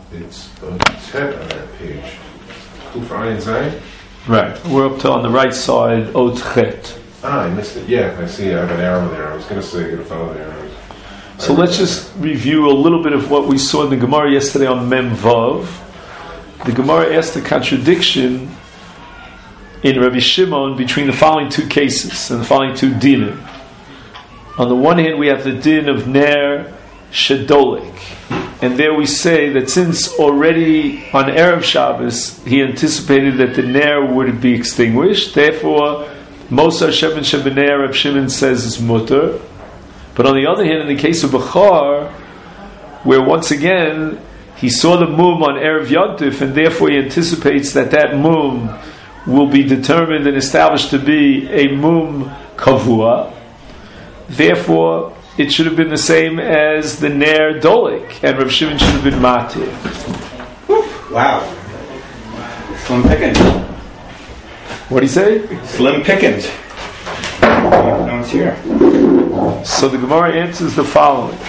It's a 10 on that page. Kuf Ayin Zayin? Right. We're up to on the right side, Ot Chet. I missed it. Yeah, I see. I have an arrow there. I was going to say, going to follow the arrows. So let's just review a little bit of what we saw in the Gemara yesterday on Mem Vav. The Gemara asked the contradiction in Rabbi Shimon between the following two cases and the following two dinim. On the one hand, we have the din of Ner Shedolik. And there we say that since already on Erev Shabbos he anticipated that the Ner would be extinguished, therefore Mosar Shemin Shebener, Reb Shimon says is mutter. But on the other hand, in the case of Bechar, where once again he saw the mum on Erev Yontif, and therefore he anticipates that that mum will be determined and established to be a mum kavua, therefore it should have been the same as the Ner Dolik, and Reb Shimon should have been matir. Wow. Slim pickings. What do you say? Slim pickings. No one's here. So the Gemara answers the following.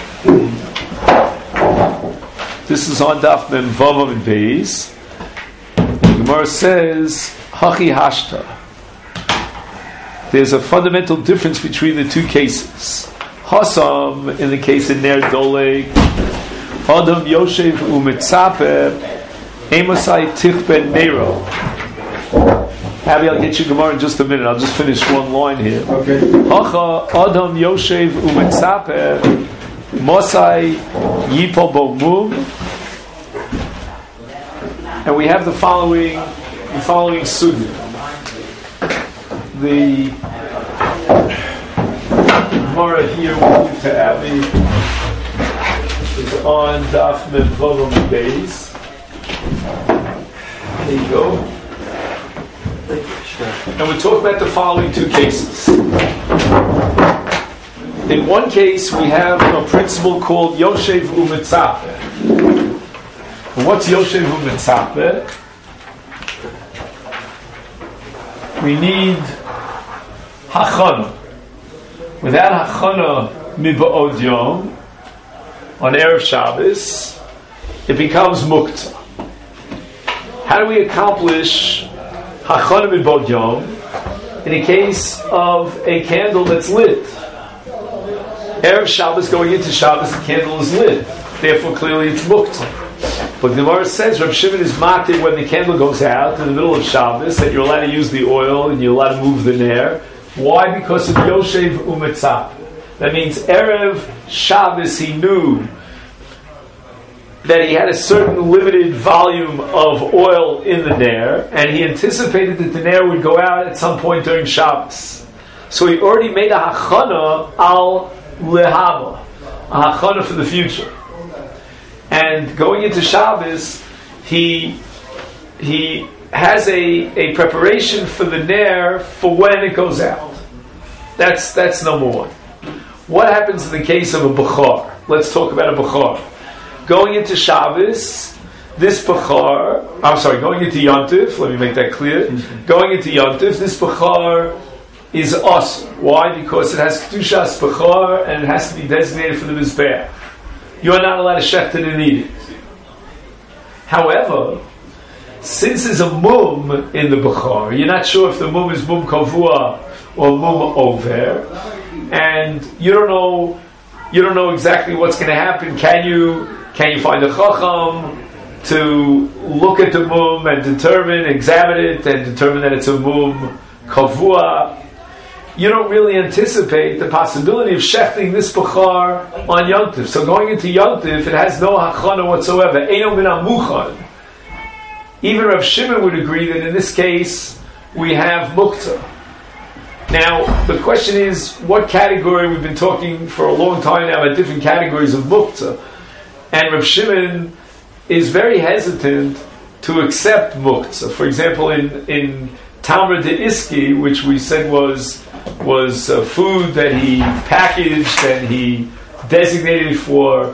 This is on Daf Mem Vav and Beis. The Gemara says, Hachi Hashta. There's a fundamental difference between the two cases. Hasam, in the case of Ner Doleg, Adam Yoshev Umetzape, Amosai Tich Ben Nero. Abby, I'll get you Gemara in just a minute. I'll just finish one line here. Okay. Hacha Adam Yoshev Umetzape, Mosai Yipol Bo Mum. And we have the following sugya. The Gemara here we'll give to Abby is on Daf Mem Vav and Beis. There you go. And we're talking about the following two cases. In one case, we have a principle called Yoshev Umetzape. What's Yoshev Umetzape? We need Hachana. Without Hachana Miba'od Yom, on Erev Shabbos, it becomes Muktzah. How do we accomplish Hachana Miba'od Yom in a case of a candle that's lit? Erev Shabbos going into Shabbos, the candle is lit. Therefore, clearly it's Muktzah. But the Gemara says, Reb Shimon is matir when the candle goes out in the middle of Shabbos, that you're allowed to use the oil and you're allowed to move the Ner. Why? Because of Yoshev Umetzap. That means Erev Shabbos he knew that he had a certain limited volume of oil in the Ner, and he anticipated that the Ner would go out at some point during Shabbos. So he already made a hachana al lehaba, a hachana for the future. And going into Shabbos, he has a preparation for the Ner for when it goes out. That's number one. What happens in the case of a Bechar? Let's talk about a Bechar. Going into Shabbos, this Bechar, going into Yontif, let me make that clear. Going into Yontif, this Bechar is us. Why? Because it has Kedushas Bechar and it has to be designated for the Mizbeach. You are not allowed to shecht it and eat it. However, since there's a mum in the Bechar, you're not sure if the mum is mum kavua or mum over, and you don't know exactly what's going to happen. Can you find a chacham to look at the mum and examine it, and determine that it's a mum kavua? You don't really anticipate the possibility of shechting this Bechar on Yontif. So going into Yontif, it has no hachana whatsoever. Eino min hamuchan. Even Rav Shimon would agree that in this case we have muktzah. Now the question is, what category? We've been talking for a long time now about different categories of muktzah, and Rav Shimon is very hesitant to accept muktzah. For example, in Tamar de Iski, which we said was food that he packaged and he designated for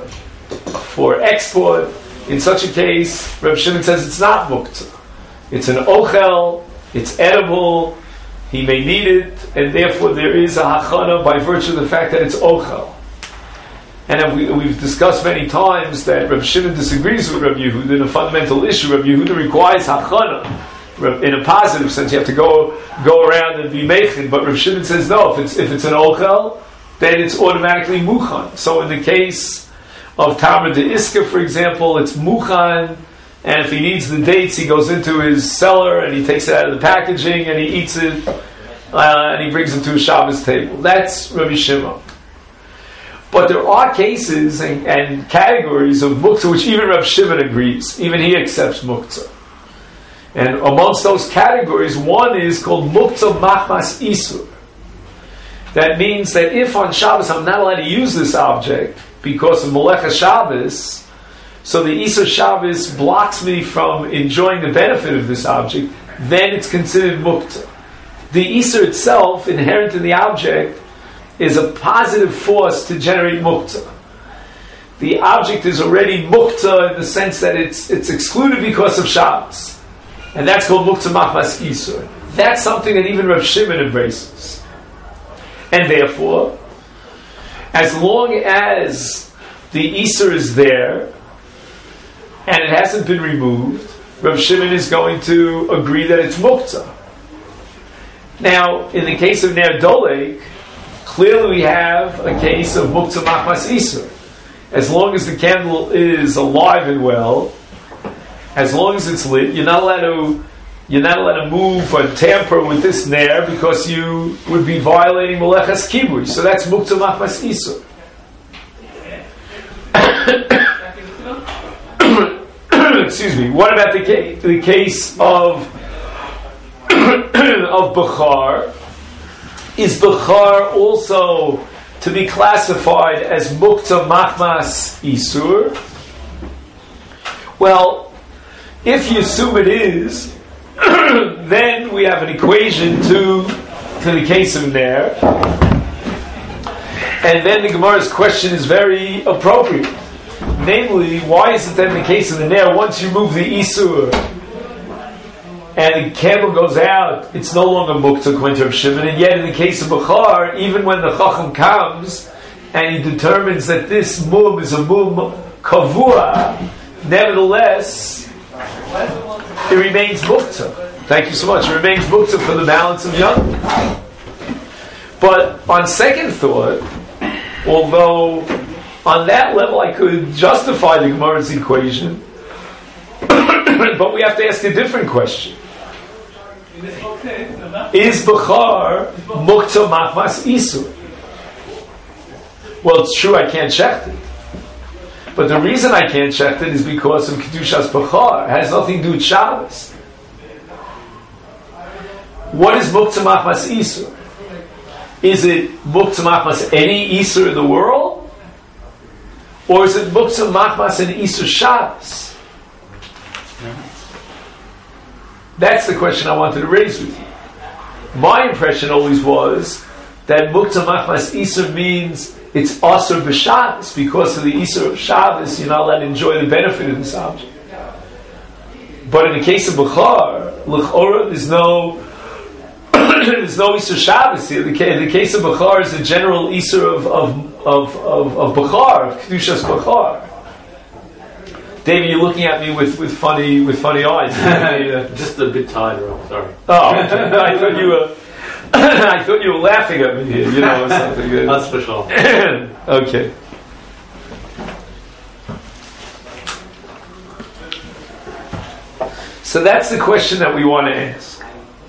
export. In such a case, Reb Shimon says it's not muktzah. It's an ochel, it's edible, he may need it, and therefore there is a hachana by virtue of the fact that it's ochel. And then we've discussed many times that Rav Shimon disagrees with Rav Yehuda in a fundamental issue. Rav Yehuda requires hachana in a positive sense. You have to go around and be meichin. But Rav Shimon says no. If it's an ochel, then it's automatically muchan. So in the case of Tamar de Iska, for example, it's muchan. And if he needs the dates, he goes into his cellar and he takes it out of the packaging and he eats it and he brings it to a Shabbos table. That's Rabbi Shimon. But there are cases and categories of muktzah which even Rabbi Shimon agrees. Even he accepts muktzah. And amongst those categories, one is called muktzah machmas isur. That means that if on Shabbos I'm not allowed to use this object because of Melecha Shabbos, so the Isur Shabbos blocks me from enjoying the benefit of this object, then it's considered muktzah. The Isur itself, inherent in the object, is a positive force to generate muktzah. The object is already muktzah in the sense that it's excluded because of Shabbos. And that's called muktzah machmas Isur. That's something that even Rav Shimon embraces. And therefore, as long as the Isur is there, and it hasn't been removed, Rav Shimon is going to agree that it's muktzah. Now, in the case of Ner Dolek, clearly we have a case of muktzah machmas isur. As long as the candle is alive and well, as long as it's lit, you're not allowed to move or tamper with this ner because you would be violating melechas kibui. So that's muktzah machmas isur. Excuse me. What about the case of Bechar? Is Bechar also to be classified as muktzah machmas isur? Well, if you assume it is, then we have an equation to the case of Ner, and then the Gemara's question is very appropriate. Namely, why is it that in the case of the Ner, once you move the Isur and the candle goes out, it's no longer muktzah according to Rav Shimon, and yet in the case of Bechar, even when the Chacham comes and he determines that this mum is a mum kavua, nevertheless, it remains muktzah. Thank you so much. It remains muktzah for the balance of Yom. But on second thought, although on that level I could justify the Gemara's equation, but we have to ask a different question. Is Bechar muktzah machmas isur? Well, it's true I can't check it. But the reason I can't check it is because of Kedushas Bechar. It has nothing to do with Shabbos. What is muktzah machmas isur? Is it muktzah machmas any isur in the world? Or is it muktzah machmas and isur Shabbos? That's the question I wanted to raise with you. My impression always was that muktzah machmas isur means it's asur b'Shabbos. Because of the isur of Shabbos, you're not allowed to enjoy the benefit of this object. But in the case of Bechar, l'chora, there's no isur Shabbos here. The case of Bechar is a general isur of Bechar, of Kedushas Bechar. David, you're looking at me with funny eyes. Just a bit tired, Rob. Sorry. Oh, I thought you were laughing at me here. You know, or something. That's for sure. Okay. So that's the question that we want to ask.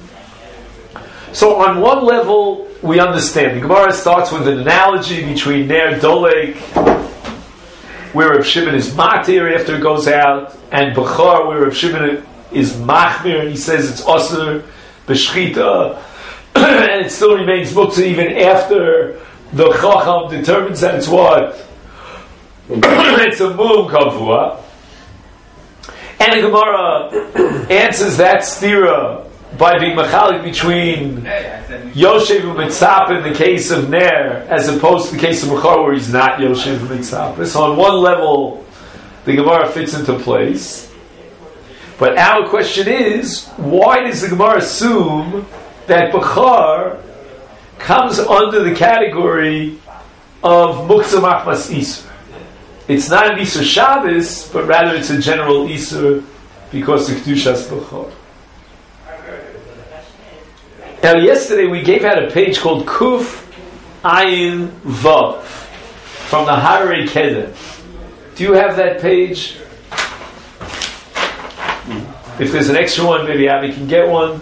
So on one level, we understand. The Gemara starts with an analogy between Ner Dolek, where Rav Shimon is matir after it goes out, and Bechar, where Rav Shimon is machmir, and he says it's asur b'shchita, and it still remains muktzah even after the Chacham determines that it's what? It's a mum kavua. And the Gemara answers that stira by being machalik between Yoshev and Mitzap in the case of Ner, as opposed to the case of Bechar where he's not Yoshev and Mitzap. So on one level, the Gemara fits into place. But our question is, why does the Gemara assume that Bechar comes under the category of Muktzah Machmas Isur? it's not an Isur Shabbos, but rather it's a general Isur because of Kedushas Bechor. Now, yesterday we gave out a page called Kuf Ayin Vav from the Harei Kedem. Do you have that page? If there's an extra one, maybe Abby can get one.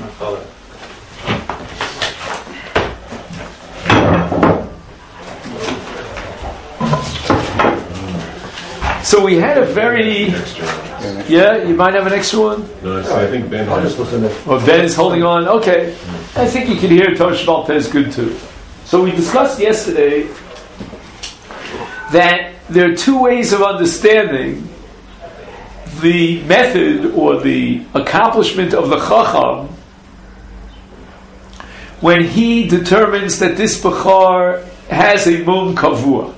So we had a very... Yeah, you might have an extra one? No, I think Ben has. Oh, Ben is holding on. Okay. I think you can hear Tosh Balpez good too. So we discussed yesterday that there are two ways of understanding the method or the accomplishment of the Chacham when he determines that this Bechar has a mum kavua.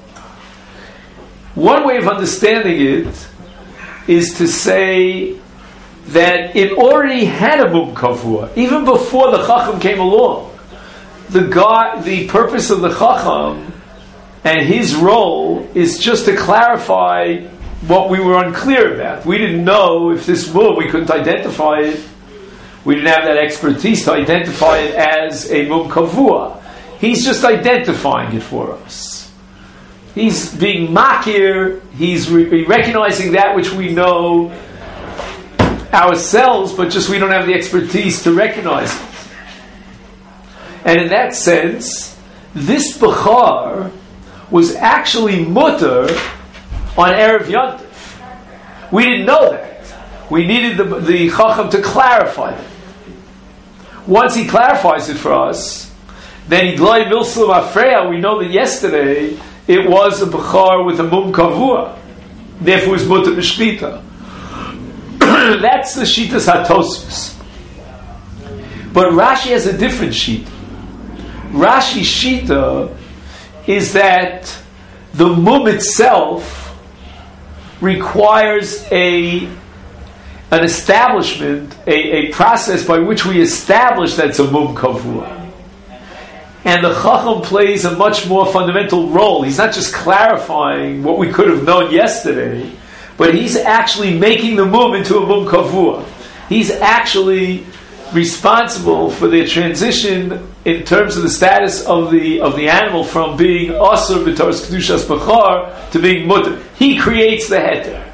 One way of understanding it is to say that it already had a mum kavua even before the Chacham came along. The purpose of the Chacham and his role is just to clarify what we were unclear about. We didn't know if this mum, we couldn't identify it. We didn't have that expertise to identify it as a mum kavua. He's just identifying it for us. He's being makir, he's recognizing that which we know ourselves, but just we don't have the expertise to recognize it. And in that sense, this Bechar was actually mutter on Erev Yontif. We didn't know that. We needed the Chacham to clarify it. Once he clarifies it for us, then Idlai Milsum Afreya, we know that yesterday it was a Bechar with a mum kavua. Therefore it was mutter b'shkita. That's the Shitas HaTosfos. But Rashi has a different Shita. Rashi's Shita is that the mum itself requires an establishment, a process by which we establish that's a mum kavua. And the Chacham plays a much more fundamental role. He's not just clarifying what we could have known yesterday, but he's actually making the mum into a mum kavua. He's actually responsible for the transition in terms of the status of the animal from being asur b'toras kedushas bechar to being mutter. He creates the heter.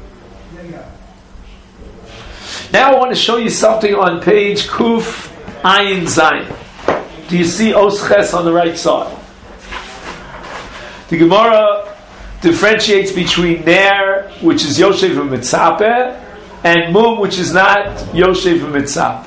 Now I want to show you something on page Kuf Ayin Zayin. Do you see Os Ches on the right side? The Gemara differentiates between Ner, which is Yoshev v'Mitzapeh, and Mum, which is not Yoshev v'Mitzapeh.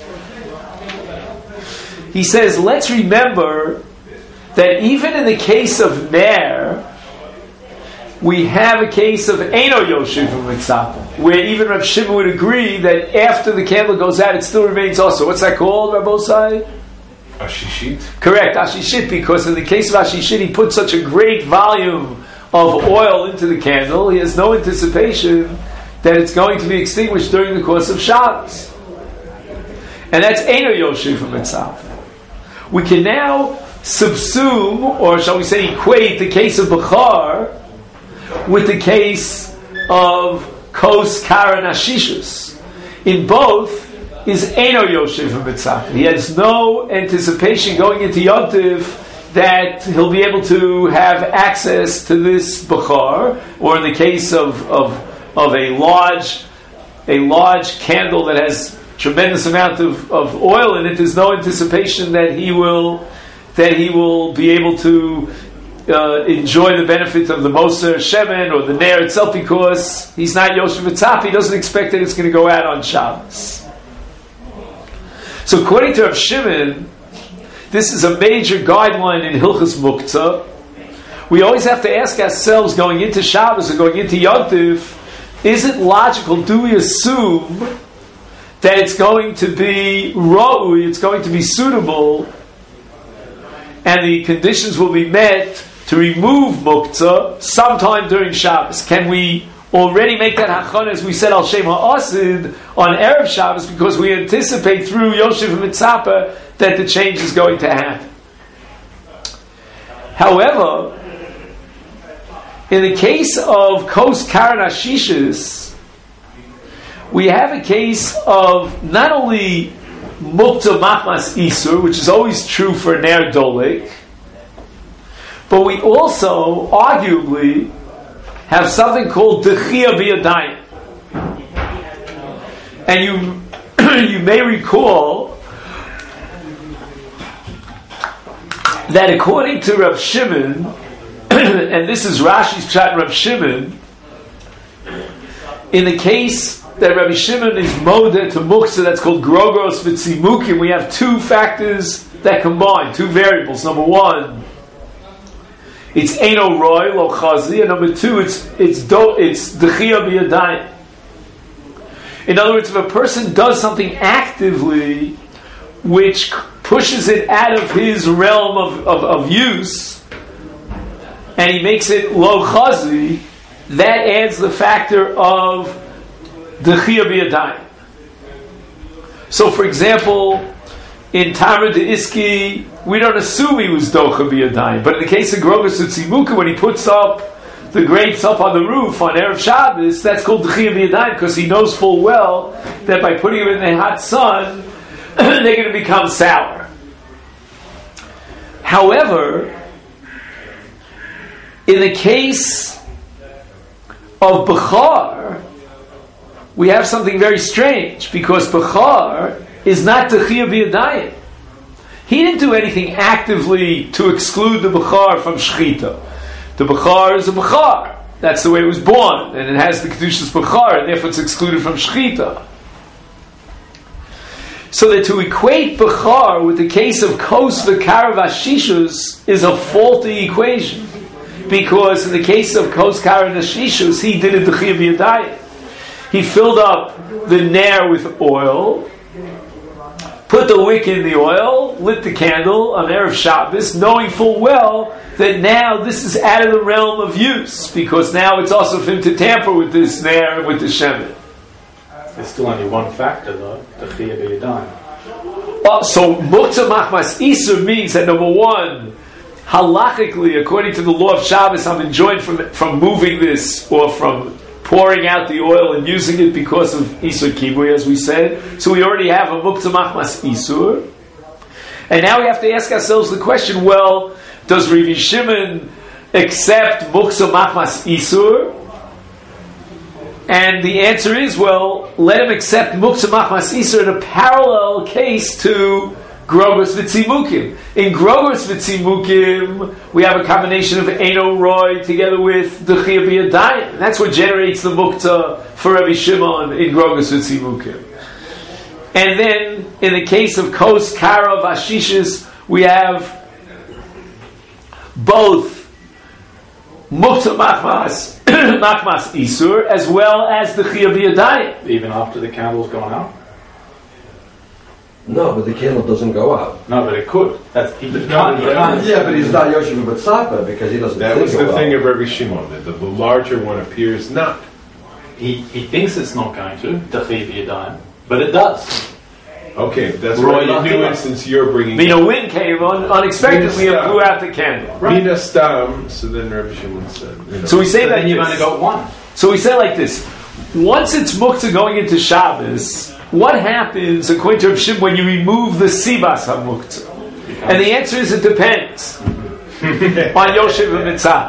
He says, let's remember that even in the case of Ner, we have a case of Eino Yoshev v'Mitzapeh, where even Rav Shimon would agree that after the candle goes out, it still remains also. What's that called, Rabbosai? Ashishit? Correct, Ashishit, because in the case of Ashishit, he put such a great volume of oil into the candle, he has no anticipation that it's going to be extinguished during the course of Shabbos. And that's Eino Yoshev v'Mitzapeh. We can now subsume, or shall we say equate, the case of Bechar with the case of Kos Karan Ashishus. In both is Eino Yoshev v'Mitzapeh. He has no anticipation going into Yontif that he'll be able to have access to this Bechar, or in the case of a large candle that has tremendous amount of oil in it, there's no anticipation that he will be able to enjoy the benefit of the Moser Shemen or the Ner itself, because he's not Yoshev v'Mitzapeh. He doesn't expect that it's going to go out on Shabbos. So according to Rav Shimon, this is a major guideline in Hilchos Muktzah. We always have to ask ourselves, going into Shabbos or going into Yontif, is it logical, do we assume that it's going to be ra'ui, it's going to be suitable, and the conditions will be met to remove Muktzah sometime during Shabbos? Can we already make that hachana, as we said, al shem ha'asid, on Erev Shabbos, because we anticipate through Yoshev v'Mitzapeh that the change is going to happen? However, In the case of Kos Karan Ashishis, we have a case of not only Mukta Machmas Isur, which is always true for Ner Dolik, but we also, arguably, have something called Dechia B'Yadayim. And you may recall that according to Rav Shimon, and this is Rashi's Pshat Rav Shimon, in the case that Rabbi Shimon is modeh to muksa, that's called grogos v'tzimukim, we have two factors that combine, two variables. Number one, it's eino roy lo chazi, and number two, it's dechia b'yadayim. In other words, if a person does something actively which pushes it out of his realm of use, and he makes it lo chazi, that adds the factor of dechia b'yadayim. So, for example, in Tamar de Iski, we don't assume he was docha b'yadayim, but in the case of Grogos Utzimuka, when he puts up the grapes up on the roof on Erev Shabbos, that's called dechia b'yadayim, because he knows full well that by putting them in the hot sun, they're going to become sour. However, in the case of Bechar, we have something very strange, because Bechar is not Dechia B'Yadayim. He didn't do anything actively to exclude the Bechar from Shechita. The Bechar is a Bechar. That's the way it was born, and it has the Kedushas Bechar, and therefore it's excluded from Shechita. So that to equate Bechar with the case of Kos V'Karav Ashishus is a faulty equation. Because in the case of Kos Karav Ashishus, he did a Dechia B'Yadayim. He filled up the nair with oil, put the wick in the oil, lit the candle on Erev Shabbos, knowing full well that now this is out of the realm of use, because now it's also for him to tamper with this nair and with the shemen. There's still only one factor though, the Dechia B'Yadayim. So Muktzah Machmas Isur means that number one, halachically, according to the law of Shabbos, I'm enjoined from moving this, or from pouring out the oil and using it because of Isur Kibui, as we said. So we already have a Muktzah Machmas Isur. And now we have to ask ourselves the question, well, does Rabbi Shimon accept Muktzah Machmas Isur? And the answer is, well, let him accept Muktzah Machmas Isur in a parallel case to Grogos V'Tzimukim. In Grogos V'Tzimukim, we have a combination of Eino Roy together with Dechia B'Yadayim. That's what generates the Muktzah for Rabbi Shimon in Grogos V'Tzimukim. And then, in the case of Kos Karav Ashishis, we have both Muktzah Machmas Isur, as well as Dechia B'Yadayim. Even after the candle's gone out? No, but the candle doesn't go out. No, but it could. Yeah, but he's not Yoshev B'Tzapa because he doesn't. That was the about thing it. of Rabbi Shimon, that the larger one appears not. He thinks it's not going to, Dechia B'Yadayim, but it does. Okay, that's Roy, right. nothing You knew it else. since you're bringing. A wind came on unexpectedly and blew out the candle. Mina Stam. So then Rabbi Shimon said. So we say So that then you've only got one. So we say like this: once it's muktzah going into Shabbos, what happens according to Rav Shimon when you remove the sibas hamuktzah? And the answer is it depends on Yoshev and Mitzah.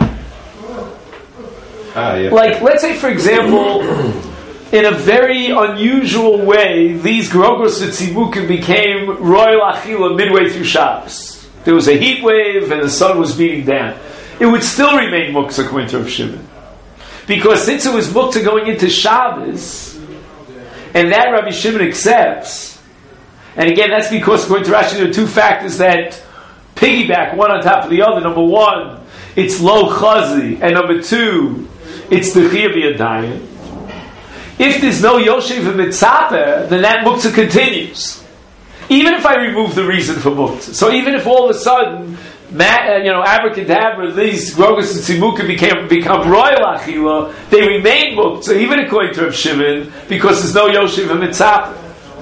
Yeah. Like, let's say, for example, in a very unusual way, these Grogos V'Tzimukim became royal achila midway through Shabbos. There was a heat wave and the sun was beating down. It would still remain muktzah according to Rav Shimon. Because since it was muktzah going into Shabbos, and that Rabbi Shimon accepts, and again, that's because according to Rashi, there are two factors that piggyback one on top of the other. Number one, it's lo chazi, and number two, it's Dechia B'Yadayim. If there's no Yoshev and Mitzapeh, then that muktzah continues. Even if I remove the reason for muktzah. So even if all of a sudden, abracadabra, these Grogos and Tzimukim become royal achila, they remain muktzah, even according to Rav Shimon, because there's no Yoshev and Mitzapeh.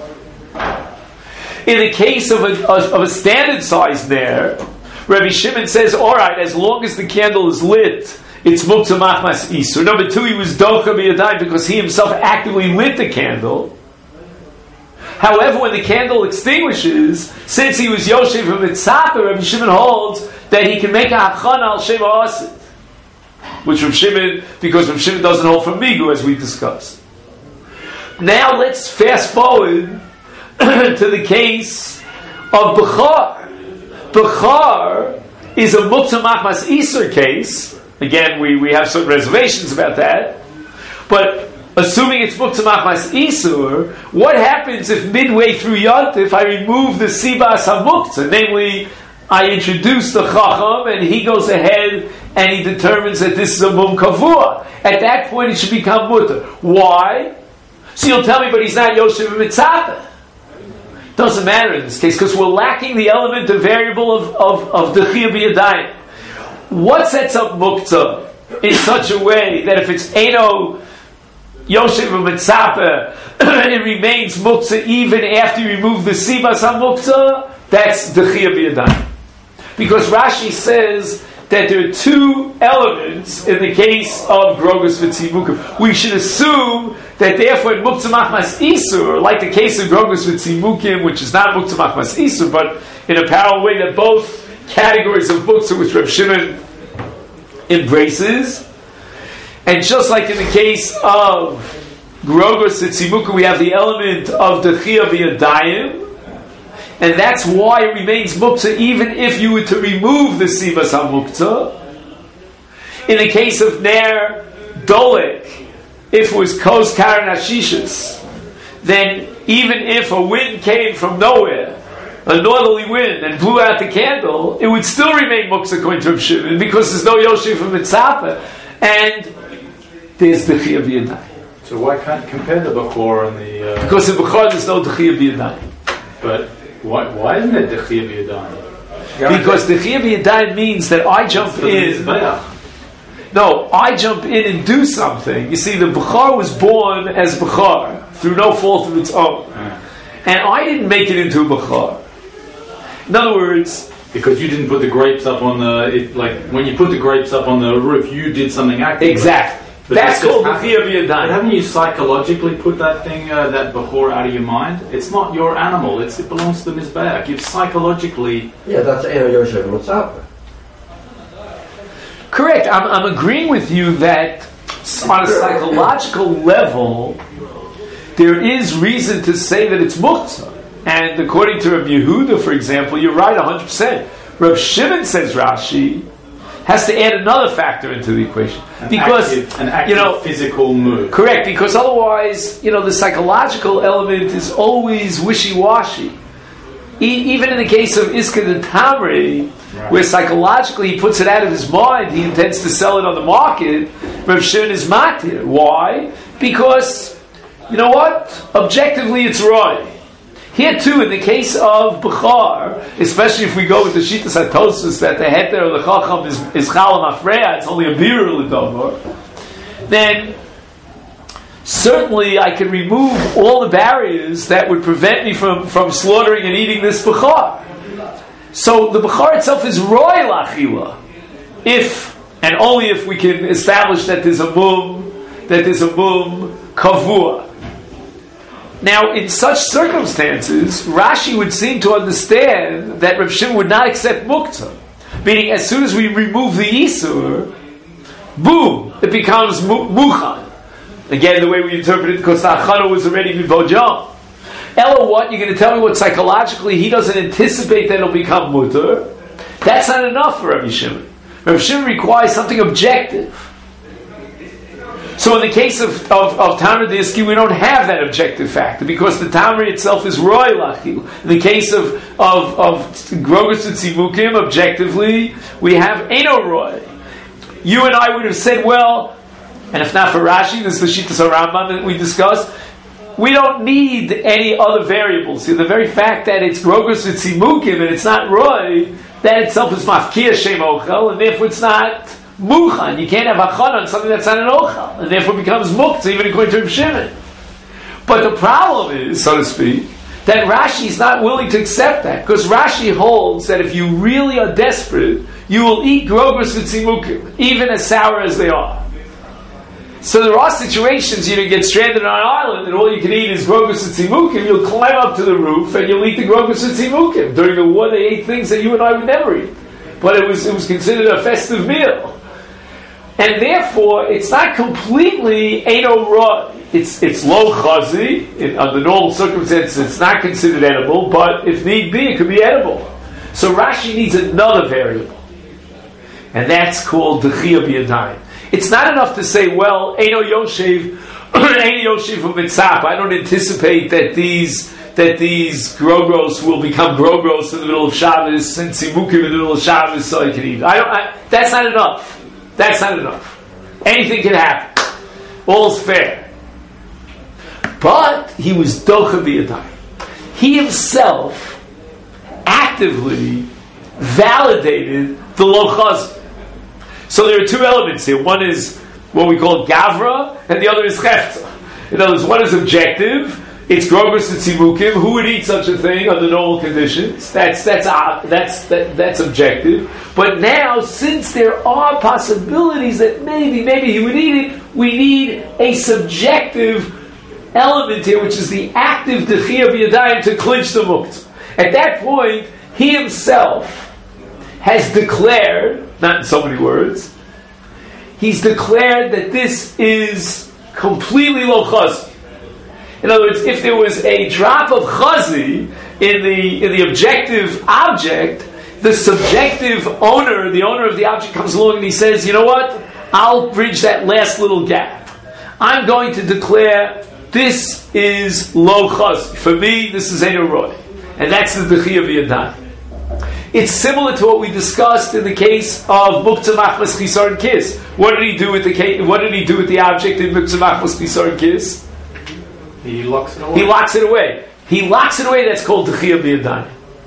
In the case of a standard size there, Rabbi Shimon says, all right, as long as the candle is lit it's muktzah machmas isur. Number two, he was docha b'yadayim because he himself actively lit the candle. However, when the candle extinguishes, since he was Yoshev v'mitzaper, Rabbi Shimon holds that he can make a hachana al shem ha'asid, which Rabbi Shimon, because Rabbi Shimon doesn't hold from Migu, as we discussed. Now let's fast forward to the case of Bechar. Bechar is a muktzah machmas isur case. Again, we have some reservations about that, but assuming it's muktzah machmas isur, what happens if midway through Yontif I remove the sibas hamuktzah? Namely, I introduce the chacham and he goes ahead and he determines that this is a mum kavua. At that point, it should become mutter. Why? So you'll tell me, but he's not Yoshev Mitzapeh. Doesn't matter in this case because we're lacking the element, the variable of dechiyah b'yadayim. What sets up muktzah in such a way that if it's Eino Yoshev Mitzapeh, it remains muktzah even after you remove the sibas hamuktzah? That's dechiyah b'yadayim. Because Rashi says that there are two elements in the case of Grogus v'tzimukim. We should assume that therefore in muktzah machmas isur, like the case of Grogus v'tzimukim, which is not muktzah machmas isur, but in a parallel way that both categories of muktzah which Reb Shimon embraces, and just like in the case of Grogus v'tzimukim, we have the element of dechiyah b'yadayim. And that's why it remains muktzah even if you were to remove the sibas hamuktzah. In the case of ner dolek, if it was kos karan hashishas, then even if a wind came from nowhere, a northerly wind, and blew out the candle, it would still remain muktzah according to Reb Shimon because there's no Yoshev from Mitzapeh, and there's the dechiyah b'yadayim. So why can't you compare the Bechor and the... Because in Bechor there's no dechiyah b'yadayim. But why isn't it dechiyah b'yadayim? Because dechiyah b'yadayim means that I jump in. No, I jump in and do something. You see, the Bechor was born as Bechor through no fault of its own, and I didn't make it into a Bechor. In other words, because you didn't put the grapes up on like when you put the grapes up on the roof, you did something active. Exactly. But that's called dechiyah b'yadayim. But haven't you psychologically put that thing, that Bechor, out of your mind? It's not your animal. It belongs to the Mizbeach. You've psychologically... Yeah, that's Eino Yoshev Mitzapeh. Correct. I'm agreeing with you that on a psychological level, there is reason to say that it's muktzah. And according to Reb Yehuda, for example, you're right 100%. Reb Shimon, says Rashi, has to add another factor into the equation. An active physical move. Correct, because otherwise, the psychological element is always wishy-washy. Even in the case of Iska the Tamri, where psychologically he puts it out of his mind, he intends to sell it on the market, Reb Shimon is matir. Why? Because, you know what? Objectively it's right. Here too, in the case of Bechar, especially if we go with the Shitas HaTosfos that the heter of the Chacham is Chalam Afreya, it's only a Birur L'Dover, then certainly I can remove all the barriers that would prevent me from slaughtering and eating this Bechar. So the Bechar itself is Roy L'Achila, if and only if we can establish that there's a mum kavua. Now, in such circumstances, Rashi would seem to understand that Reb Shimon would not accept muktzah. Meaning, as soon as we remove the isur, boom, it becomes muchan. Again, the way we interpret it, because the achana was already mivojam. Ella, what? You're going to tell me what psychologically he doesn't anticipate that it'll become mutter? That's not enough for Rabbi Shimon. Rabbi Shimon requires something objective. So in the case of Tamar Diski, we don't have that objective factor because the Tamar itself is Roy Lachil. In the case of Grogus and Tzimukim, objectively, we have Eino Roy. You and I would have said, well, and if not for Rashi, this is the Shittas HaRambam that we discussed, we don't need any other variables. See, the very fact that it's Grogus and Tzimukim and it's not Roy, that itself is Mafkia Shem Ochel, and therefore it's not Muchan. You can't have Achana on something that's not an Ochel, and therefore becomes Muktzah, even according to Reb Shimon. But the problem is, so to speak, that Rashi is not willing to accept that, because Rashi holds that if you really are desperate, you will eat grogros v'tzimukim, even as sour as they are. So there are situations you get stranded on an island and all you can eat is grogros v'tzimukim. You'll climb up to the roof and you'll eat the grogros v'tzimukim. During the war, they ate things that you and I would never eat, but it was considered a festive meal. And therefore, it's not completely Eino Ra. It's low chazi. Under normal circumstances, it's not considered edible, but if need be, it could be edible. So Rashi needs another variable. And that's called Dechia B'Yadayim. It's not enough to say, well, Eino Yoshev, Eino Yoshev Mitzap. I don't anticipate that these grogros will become grogros in the middle of Shabbos and Tzimukim in the middle of Shabbos so I can eat. That's not enough. That's not enough. Anything can happen. All's fair. But he was Docha B'Yadayim. He himself actively validated the Lochaz. So there are two elements here. One is what we call Gavra, and the other is Chefta. In other words, one is objective. It's grogros and tzimukim. Who would eat such a thing under normal conditions? That's objective. But now, since there are possibilities that maybe he would eat it, we need a subjective element here, which is the active dechia b'yadayim to clinch the muktzah. At that point, he himself has declared, not in so many words, he's declared that this is completely lo chazi. In other words, if there was a drop of chazi in the objective object, the subjective owner, the owner of the object, comes along and he says, you know what? I'll bridge that last little gap. I'm going to declare this is lo chazi. For me, this is Eino Roy. And that's the Dechia B'Yadayim. It's similar to what we discussed in the case of Muktzah Machmas Chisar and Kis. What did he do with the object in Muktzah Machmas Chisar and Kis? He locks it away. He locks it away. That's called Dechia B'Yadayim.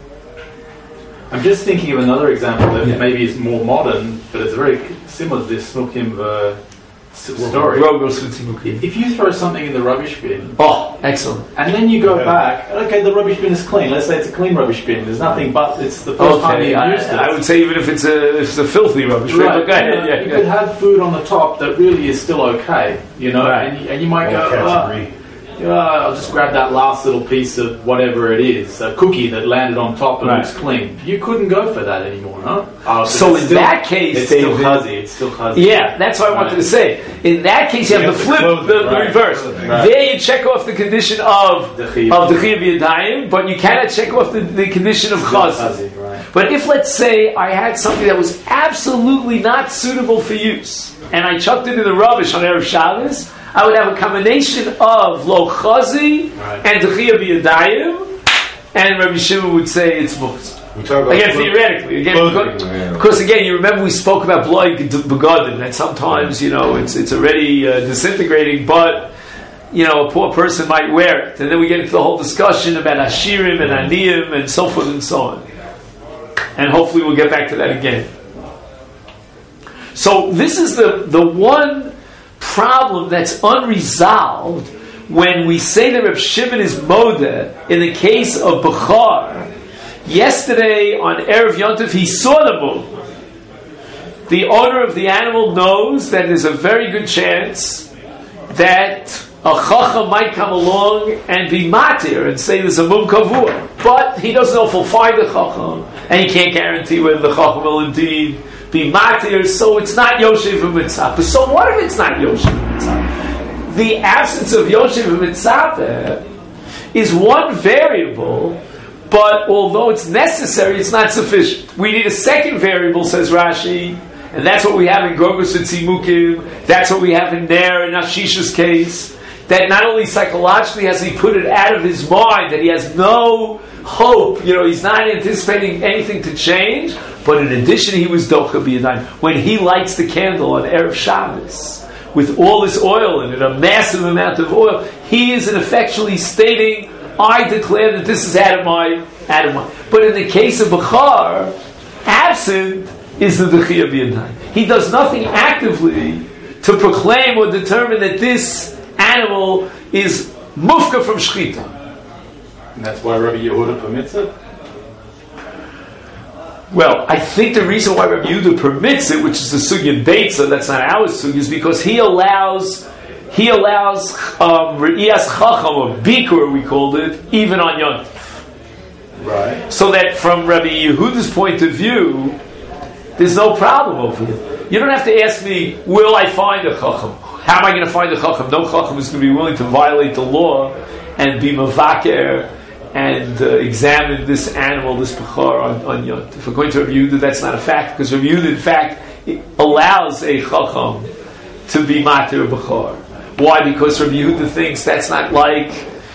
I'm just thinking of another example that maybe is more modern, but it's very similar to this Smukim story. If you throw something in the rubbish bin, excellent, and then you go back, okay, the rubbish bin is clean. Let's say it's a clean rubbish bin. There's nothing but it's the first time you used it. I would say even if it's a filthy rubbish bin. Right. You could have food on the top that really is still okay, right. and you might go, I'll just grab that last little piece of whatever it is, a cookie that landed on top and looks clean. You couldn't go for that anymore, no? So in that case, it's still chazi. Yeah, that's what I wanted to say. In that case, you have the flip, the reverse. Right. There you check off the condition of Dechia B'Yadayim, but you cannot check off the condition of chazi. Right. But if, let's say, I had something that was absolutely not suitable for use, and I chucked it in the rubbish on Erev Shabbos, I would have a combination of lo chazi and Dechia B'Yadayim, and Rabbi Shimon would say it's muktzah. Again, theoretically, because again, you remember we spoke about blood begodim, that sometimes it's already disintegrating, but a poor person might wear it, and then we get into the whole discussion about ashirim and aniyim and so forth and so on, and hopefully we'll get back to that again. So this is the one problem that's unresolved when we say that Reb Shimon is Modeh in the case of Bechar. Yesterday on Erev Yontif he saw the moon. The owner of the animal knows that there's a very good chance that a chacham might come along and be matir and say there's a mum kavua, but he doesn't know if he'll find the chacham, and he can't guarantee whether the chacham will indeed be matir, so it's not Yoshev Mitzapeh. So what if it's not Yoshev Mitzapeh? The absence of Yoshev Mitzapeh is one variable, but although it's necessary, it's not sufficient. We need a second variable, says Rashi, and that's what we have in Grogos and Tzimukim, that's what we have in Ner, in Ashisha's case, that not only psychologically has he put it out of his mind, that he has no hope, he's not anticipating anything to change, but in addition he was Docha B'Yadayim. When he lights the candle on Erev Shabbos, with all this oil in it, a massive amount of oil, he is effectually stating, I declare that this is out of my. But in the case of Bechar, absent is the Dechia B'Yadayim. He does nothing actively to proclaim or determine that this animal is mufka from shchita. And that's why Rabbi Yehuda permits it? Well, I think the reason why Rabbi Yehuda permits it, which is the sugya beitza, that's not our sugya, is because he allows re'iyas chacham, or bikur we called it, even on Yom. Right. So that from Rabbi Yehuda's point of view, there's no problem over here. You don't have to ask me, will I find a chacham? How am I going to find a chacham? No chacham is going to be willing to violate the law and be mavaker and examine this animal, this bechor on Yont. If according to Rabbi Yehuda, that's not a fact, because Rabbi Yehuda, in fact, allows a chacham to be matir bechor. Why? Because Rabbi Yehuda thinks that's not like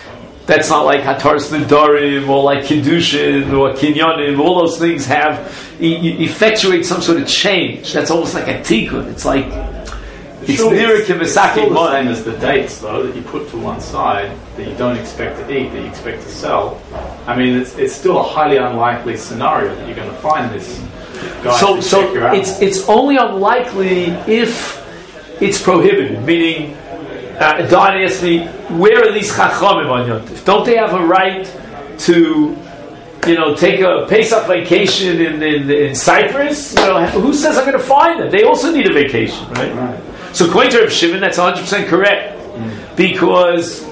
Hatars Nedarim or like Kiddushin or Kinyonim. All those things effectuate some sort of change. That's almost like a tikkun. It's like it's nearer to Misaki the same as the dates, though, that you put to one side that you don't expect to eat, that you expect to sell. I mean, it's still a highly unlikely scenario that you're going to find this guy. So it's only unlikely if it's prohibited. Meaning, Don asked me, where are these chachamim on Yontif? Don't they have a right to, take a Pesach vacation in Cyprus? Who says I'm going to find them? They also need a vacation, right? So according to Reb Shimon, that's 100% correct. Because,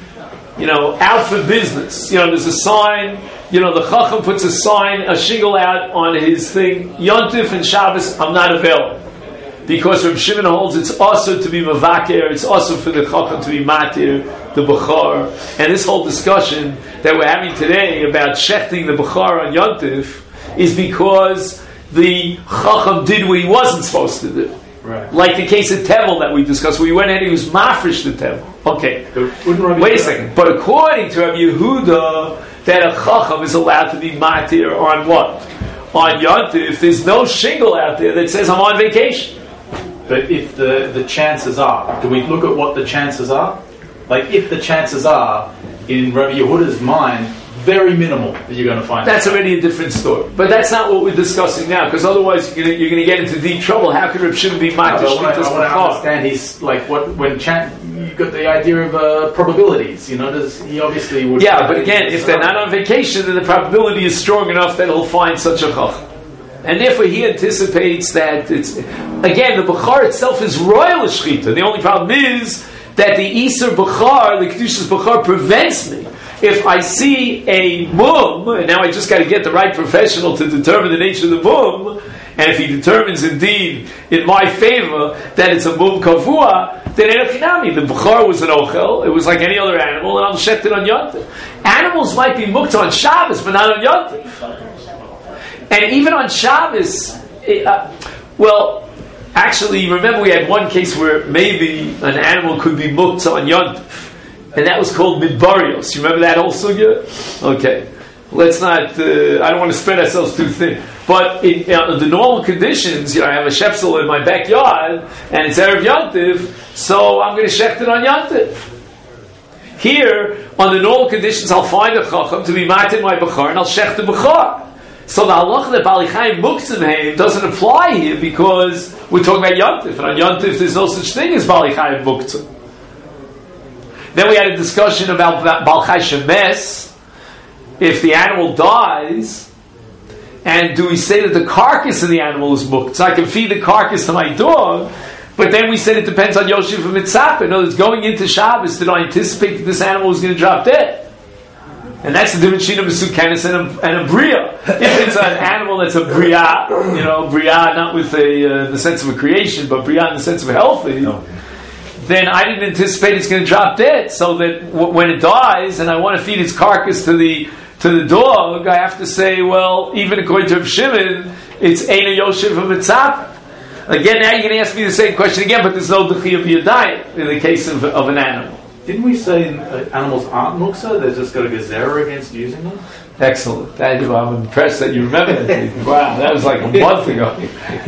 out for business. There's a sign, the Chacham puts a shingle out on his thing, Yontif and Shabbos, I'm not available. Because Reb Shimon holds it's also to be mavaker, it's also for the Chacham to be matir, the Bechor. And this whole discussion that we're having today about shechting the Bechor on Yontif is because the Chacham did what he wasn't supposed to do. Right. Like the case of Tevel that we discussed, where he went and he was mafresh the Tevel. Okay, wait a second. But according to Rabbi Yehuda, that a Chacham is allowed to be matir on what? On Yontif, there's no shingle out there that says I'm on vacation. But if the chances are, do we look at what the chances are? Like, if the chances are, in Rabbi Yehuda's mind, very minimal that you're going to find. That's already a different story. But that's not what we're discussing now, because otherwise you're going to get into deep trouble. How could Reb Shimon be matir? I want to understand. He's like you've got the idea of probabilities. He obviously would. Yeah, but again, if they're not on vacation, then the probability is strong enough that he'll find such a chacham. And therefore he anticipates that it's... Again, the Bechar itself is royal shchita. The only problem is that the Isser Bechar, the Kedushas Bechar, prevents me. If I see a mum, and now I just got to get the right professional to determine the nature of the mum, and if he determines indeed in my favor that it's a mum kavua, then Erech the Bechar was an ochel, it was like any other animal, and I'm shechted on Yontif. Animals might be mukta on Shabbos, but not on Yontif. And even on Shabbos, actually, remember we had one case where maybe an animal could be muktzah on Yontif, and that was called midbarios. You remember that whole sugya? Okay. Let's not, I don't want to spread ourselves too thin. But in the normal conditions, I have a shepsel in my backyard, and it's Erev Yontif, so I'm going to shecht it on Yontif. Here, under normal conditions, I'll find a chacham to be matir my bechar, and I'll shecht the bechar. So the halacha that Bali Chaim muktzim heim doesn't apply here because we're talking about Yontif, and on Yontif there's no such thing as Bali Chaim muktzim. Then we had a discussion about Bal Chai Shemes. If the animal dies, and do we say that the carcass of the animal is muktzah? So I can feed the carcass to my dog, but then we said it depends on Yoshev and Mitzapah. In other words, going into Shabbos, did I anticipate that this animal was going to drop dead? And that's the difference between a Mesukenes and a Bria. If it's an animal that's a Bria, Bria not with the sense of a creation, but Bria in the sense of healthy, then I didn't anticipate it's going to drop dead. So that when it dies and I want to feed its carcass to the dog, I have to say, well, even according to Reb Shimon, it's Eina Yoshev Mitzapah. Again, now you're going to ask me the same question again, but there's no Dechiyah B'Yadayim in the case of an animal. Didn't we say animals aren't muktzah? They've just got a gezerah against using them? Excellent. I'm impressed that you remember that. Wow, that was like a month ago.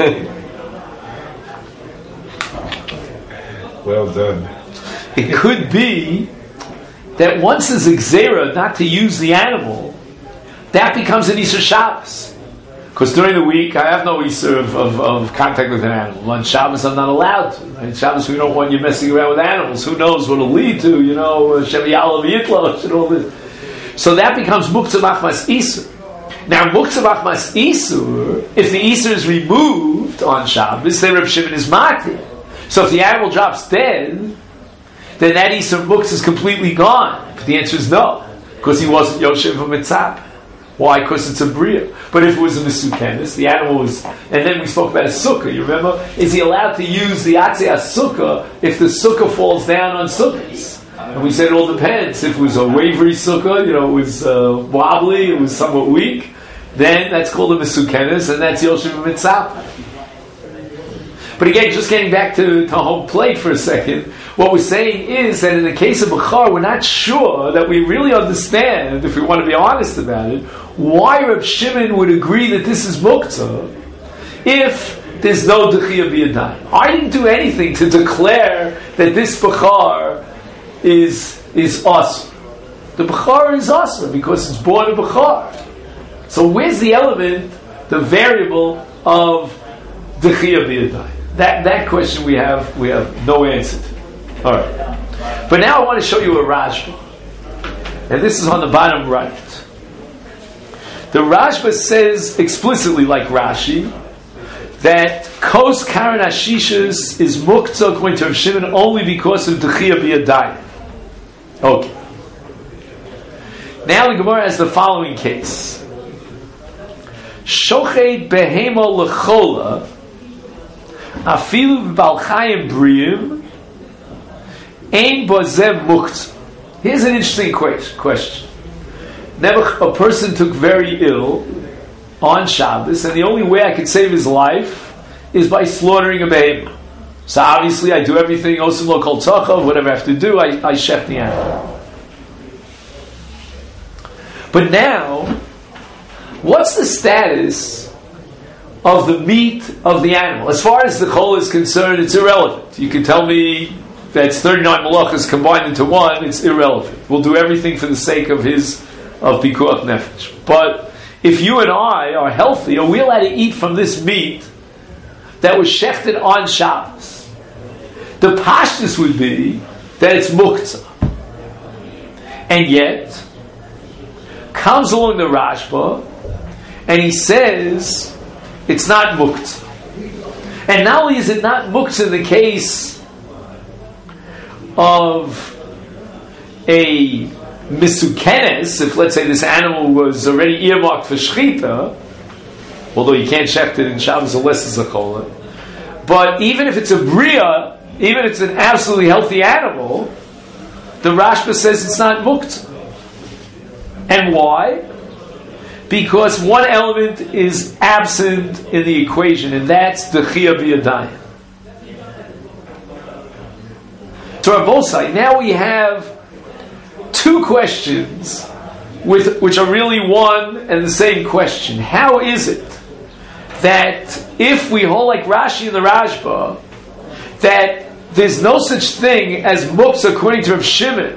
Well done. It could be that once there's a gezerah not to use the animal, that becomes an Isser Shabbos. Because during the week, I have no Isser of contact with an animal. On Shabbos, I'm not allowed to. Right? Shabbos, we don't want you messing around with animals. Who knows what it'll lead to, Shevi Yalav Yitlosh and all this. So that becomes muktzah machmas isur. Now, muktzah machmas isur, if the isur is removed on Shabbos, then Reb Shimon is matir. So if the animal drops dead, then that isur muktzah is completely gone. But the answer is no, because he wasn't yoshev v'mitzap. Why? Because it's a bria. But if it was a mesukenes, the animal was, and then we spoke about a sukkah, you remember? Is he allowed to use the atzei sukkah if the sukkah falls down on sukkahs? And we said it all depends. If it was a wavery sukkah, it was wobbly, it was somewhat weak, then that's called a mesukenes, and that's yoshev v'mitzap. But again, just getting back to home plate for a second, what we're saying is that in the case of Bechar, we're not sure that we really understand, if we want to be honest about it, why Reb Shimon would agree that this is muktzah if there's no Dechiyah B'yadayim. I didn't do anything to declare that this Bechar is awesome. The Bechar is awesome because it's born a Bechar. So where's the element, the variable of Dechiyah B'yadayim? That question we have no answer to. All right, but now I want to show you a Rashba, and this is on the bottom right. The Rashba says explicitly, like Rashi, that Kos Karan Ashishas is muktzah according to Rav Shimon only because of Dechiyah B'yadayim. Okay. Now the Gemara has the following case: Shochet behemo lechola. Afilu b'balchayim briyim ein bozeh muktzah. Here's an interesting question. Never a person took very ill on Shabbos, and the only way I could save his life is by slaughtering a behemoth. So obviously I do everything, osim lo kol tzachav, whatever I have to do, I shech the animal. But now, what's the status of the meat of the animal? As far as the chol is concerned, it's irrelevant. You can tell me that's 39 malachas combined into one, it's irrelevant. We'll do everything for the sake of pikuach nefesh. But if you and I are healthy, are we allowed to eat from this meat that was shechted on Shabbos? The pashtus would be that it's muktzah. And yet, comes along the Rashba, and he says, it's not muktzah. And not only is it not muktzah in the case of a misukenes, if let's say this animal was already earmarked for shchita, although you can't shecht it in Shabbos unless it's a chola, but even if it's a bria, even if it's an absolutely healthy animal, the Rashba says it's not muktzah. And why? Because one element is absent in the equation, and that's the Dechiyah B'yadayim. So on both sides, now we have two questions which are really one and the same question. How is it that if we hold like Rashi and the Rashba, that there's no such thing as muktzah according to Rav Shimon,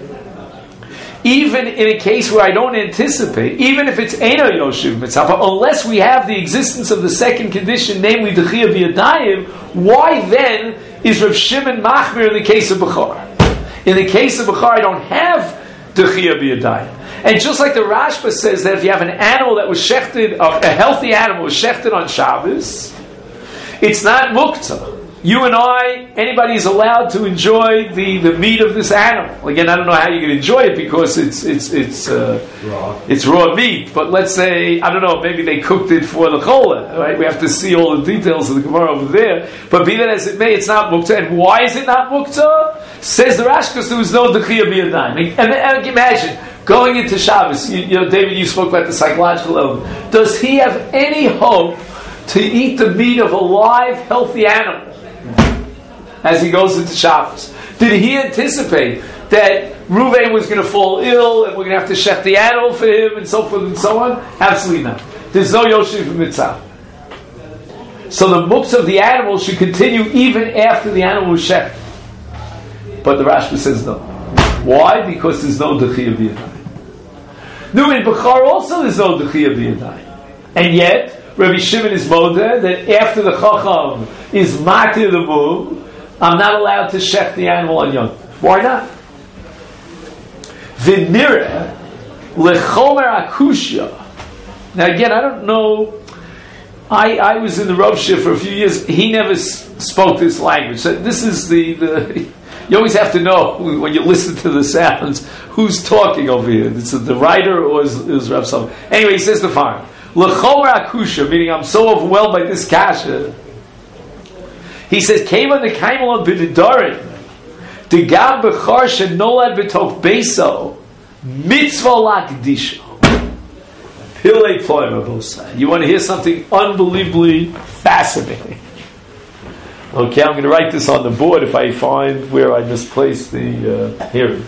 even in a case where I don't anticipate, even if it's Eino Yoshev Mitzvah, unless we have the existence of the second condition, namely Dechiyah B'yadayim, why then is Rav Shimon machmir in the case of Bechar? In the case of Bechar, I don't have Dechiyah B'yadayim. And just like the Rashba says that if you have an animal that was shechted, a healthy animal was shechted on Shabbos, it's not muktzah. You and I, anybody is allowed to enjoy the meat of this animal. Again, I don't know how you can enjoy it because it's raw meat. But let's say, I don't know, maybe they cooked it for the chola, right? We have to see all the details of the Gemara over there. But be that as it may, it's not muktzah. And why is it not muktzah? Says the Rash, because there was no Dechiyah B'yadayim. And imagine going into Shabbos. You know, David, you spoke about the psychological element. Does he have any hope to eat the meat of a live, healthy animal as he goes into Shabbos? Did he anticipate that Reuven was going to fall ill and we're going to have to shech the animal for him and so forth and so on? Absolutely not. There's no Yoshev Mitzvah. So the muktzah of the animal should continue even after the animal was shech. But the Rashba says no. Why? Because there's no Dechiyah B'yadayim. No, in Bechar also there's no Dechiyah B'yadayim. And yet, Rabbi Shimon is modeh that after the Chacham is matir the mum, I'm not allowed to shech the animal on Yom. Why not? V'nireh, Lechomer akusha. Now again, I don't know. I was in the Rav Shir for a few years. He never spoke this language. So this is the you always have to know when you listen to the sounds who's talking over here. Is it the writer or is Rav Salman? Anyway, he says the following: L'chomer akusha, meaning I'm so overwhelmed by this kasha. He says, "Keva the kaimel b'nidarim, the gam b'char shenolad b'tok beiso, mitzvah lakdisha." Pillei ploy mabosai. You want to hear something unbelievably fascinating? Okay, I'm going to write this on the board if I find where I misplaced the here.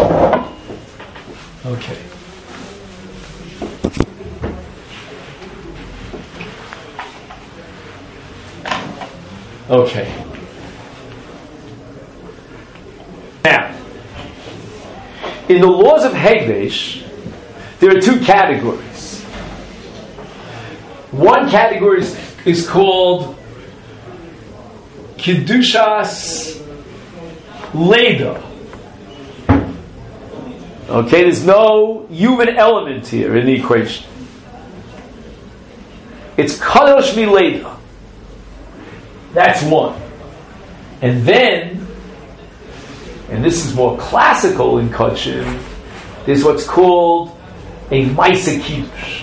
Okay. Okay. Now, in the laws of Hegdesh, there are two categories. One category is called Kedushas Leda. Okay, there's no human element here in the equation. It's Kadosh Mileda. That's one. And then, and this is more classical in Kachin, there's what's called a Maisa Kiddush.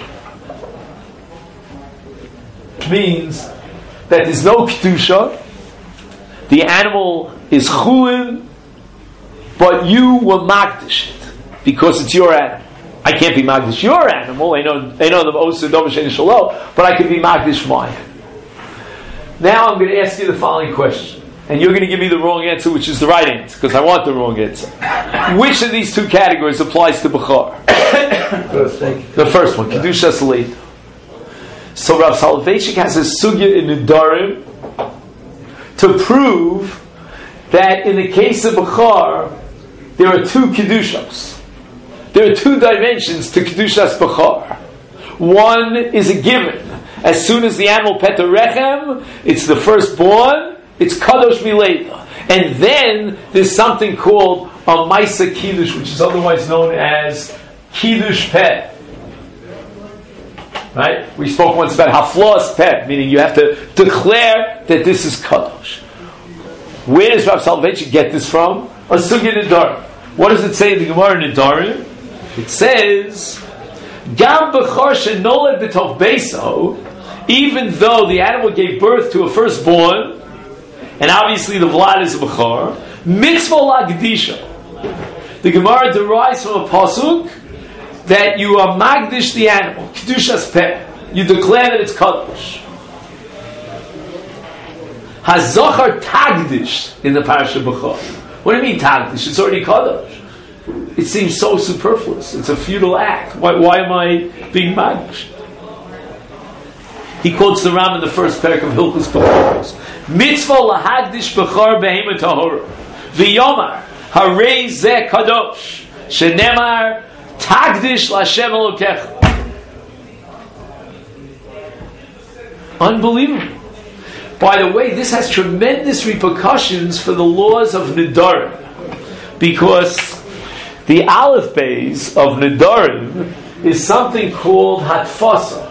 Which means that there's no Kedusha, the animal is chulin, but you will magdish it because it's your animal. I can't be magdish your animal. I know the osa domash and shalom, but I can be magdish mine. Now I'm going to ask you the following question, and you're going to give me the wrong answer, which is the right answer, because I want the wrong answer. Which of these two categories applies to Bechar? The first one, Kedushas Leda. So Rav Soloveitchik has a sugya in Nidarim to prove that in the case of Bechar, there are two Kedushas. There are two dimensions to Kedushas Bechar. One is a given. As soon as the animal pet a rechem, it's the firstborn, it's Kadosh Mileda. And then there's something called a Maisa Kiddush, which is otherwise known as Kiddush Pet. Right? We spoke once about Haflas Pet, meaning you have to declare that this is Kadosh. Where does Rav Soloveitchik get this from? A Sugya Nidarim. What does it say in the Gemara Nidarim? It says, Gam b'char shenoled b'tok beiso, even though the animal gave birth to a firstborn, and obviously the Vlad is a b'char, mitzvah lagdisha. The Gemara derives from a pasuk that you are magdish the animal, kedushas peh. You declare that it's kadosh. Hazachar tagdish in the parasha b'char. What do you mean tagdish? It's already kadosh. It seems so superfluous. It's a futile act. Why am I being magdish? He quotes the Ram in the first parak of Hilchos Bechar. Mitzvah lahagdish bechar behema tahora. V'yomar harei zeh kadosh. Shenemar tagdish l'Hashem Elokecha. Unbelievable. By the way, this has tremendous repercussions for the laws of Nidarim, because the Aleph Beis of Nidarim is something called Hatfasa.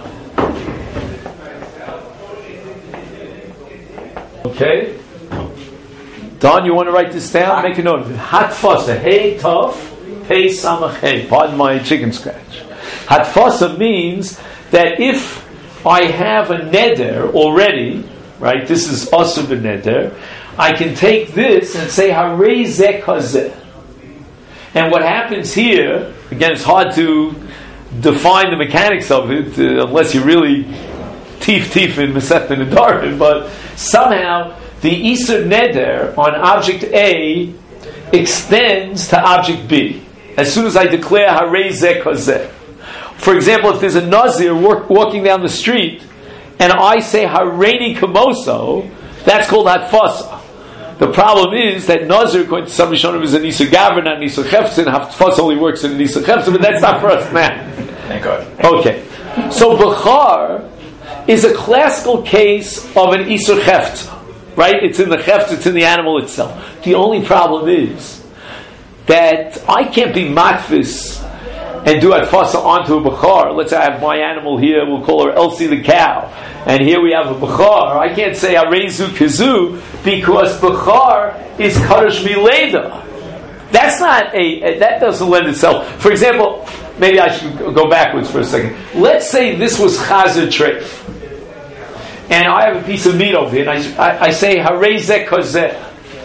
Okay? Don, you want to write this down? Make a note of it. Hatfasa. Hey, tough. Hey, samach. Hey. Pardon my chicken scratch. Hatfasa means that if I have a neder already, right? This is asur b'neder. I can take this and say harei zeh kazeh. And what happens here, again, it's hard to define the mechanics of it unless you really teef in Masechet Nedarim, but somehow the Isur Neder on object A extends to object B. As soon as I declare harei zeh kazeh. For example, if there's a Nazir walking down the street and I say hareini kamoso, that's called hatfasa. The problem is that Nazir, according to some Rishonim, is a Nisa Gavra, not Nisa Cheftzin. Hatfasa only works in Nisa Cheftzin, but that's not for us now. Thank God. Okay. So Bechar is a classical case of an Isur Cheftzin. Right? It's in the Cheftzin, it's in the animal itself. The only problem is that I can't be matfis and do atfasa onto a bechar. Let's say I have my animal here, we'll call her Elsie the cow, and here we have a bechar. I can't say arezu kizu because bechar is kadosh mileda. That's not that doesn't lend itself. For example, maybe I should go backwards for a second. Let's say this was chazer treif, and I have a piece of meat over here, and I say harezeh kozeh.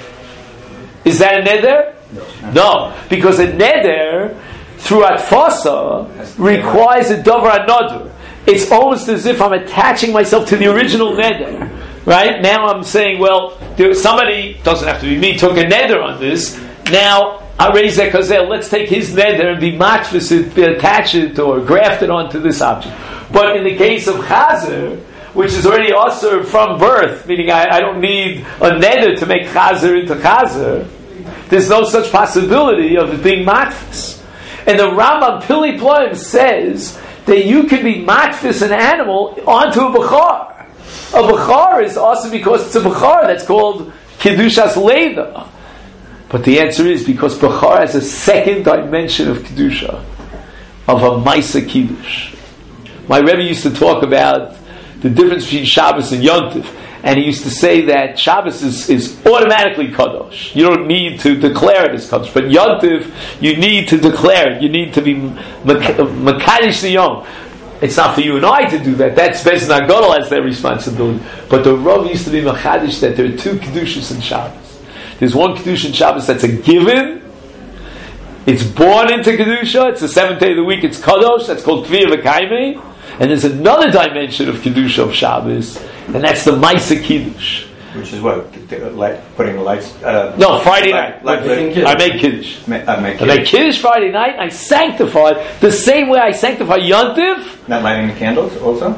Is that a neder? No, because a neder through atfasa requires a davar another. It's almost as if I'm attaching myself to the original neder. Right now, I'm saying, well, somebody doesn't have to be me took a neder on this. Now, harezeh kozeh. Let's take his neder and be matfis it, attach it or graft it onto this object. But in the case of chazer, which is already also from birth, meaning I don't need a neder to make chazer into chazer. There's no such possibility of it being matfis. And the Rambam Pili Ploim says that you can be matfis an animal onto a bechar. A bechar is also because it's a bechar that's called kedushas leida. But the answer is because bechar has a second dimension of kedusha, of a maisa kiddush. My Rebbe used to talk about the difference between Shabbos and Yom Tov, and he used to say that Shabbos is automatically kadosh. You don't need to declare it as kadosh, but Yom Tov you need to declare it. You need to be makadosh the Yom. It's not for you and I to do that. That's Beis Nagadol has that responsibility. But the Rav used to be makadosh that there are two kedushas in Shabbos. There's one kedusha in Shabbos that's a given. It's born into kedusha. It's the seventh day of the week. It's kadosh. That's called Kviyah V'Kaimei. And there's another dimension of kedusha of Shabbos, and that's the Maisa Kiddush. Which is what? Putting the lights... no, Friday night. I make Kiddush. I make Kiddush Friday night, and I sanctify it the same way I sanctify Yom Tov. Not lighting the candles also?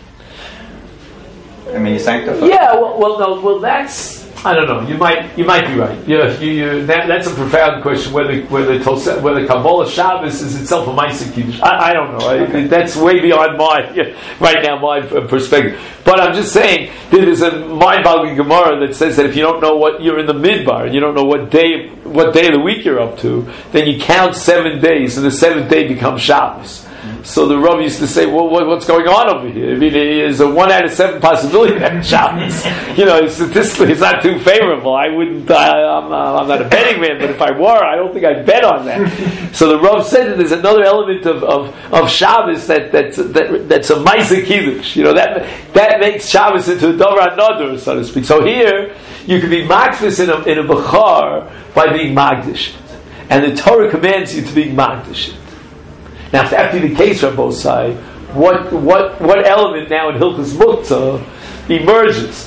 I mean, you sanctify... Yeah, well, that's... I don't know. You might be right. That's a profound question. Whether Kabbalah Shabbos is itself a Ma'aseh Kiddush, I don't know. That's way beyond my perspective. But I'm just saying there is a mind-boggling Gemara that says that if you don't know what you're in the midbar, and you don't know what day of the week you're up to, then you count 7 days, and the seventh day becomes Shabbos. So the Rav used to say, well, what's going on over here? I mean, there's a 1 out of 7 possibility that Shabbos, statistically it's not too favorable. I'm not a betting man, but if I were, I don't think I'd bet on that. So the Rav said that there's another element of Shabbos that's a Maisa Kiddush. That makes Shabbos into a Davar Nodar, so to speak. So here, you can be Magdis in a Bechar by being Magdish. And the Torah commands you to be Magdish. Now, if that be the case from both sides, what element now in Hilchos Muktzah emerges?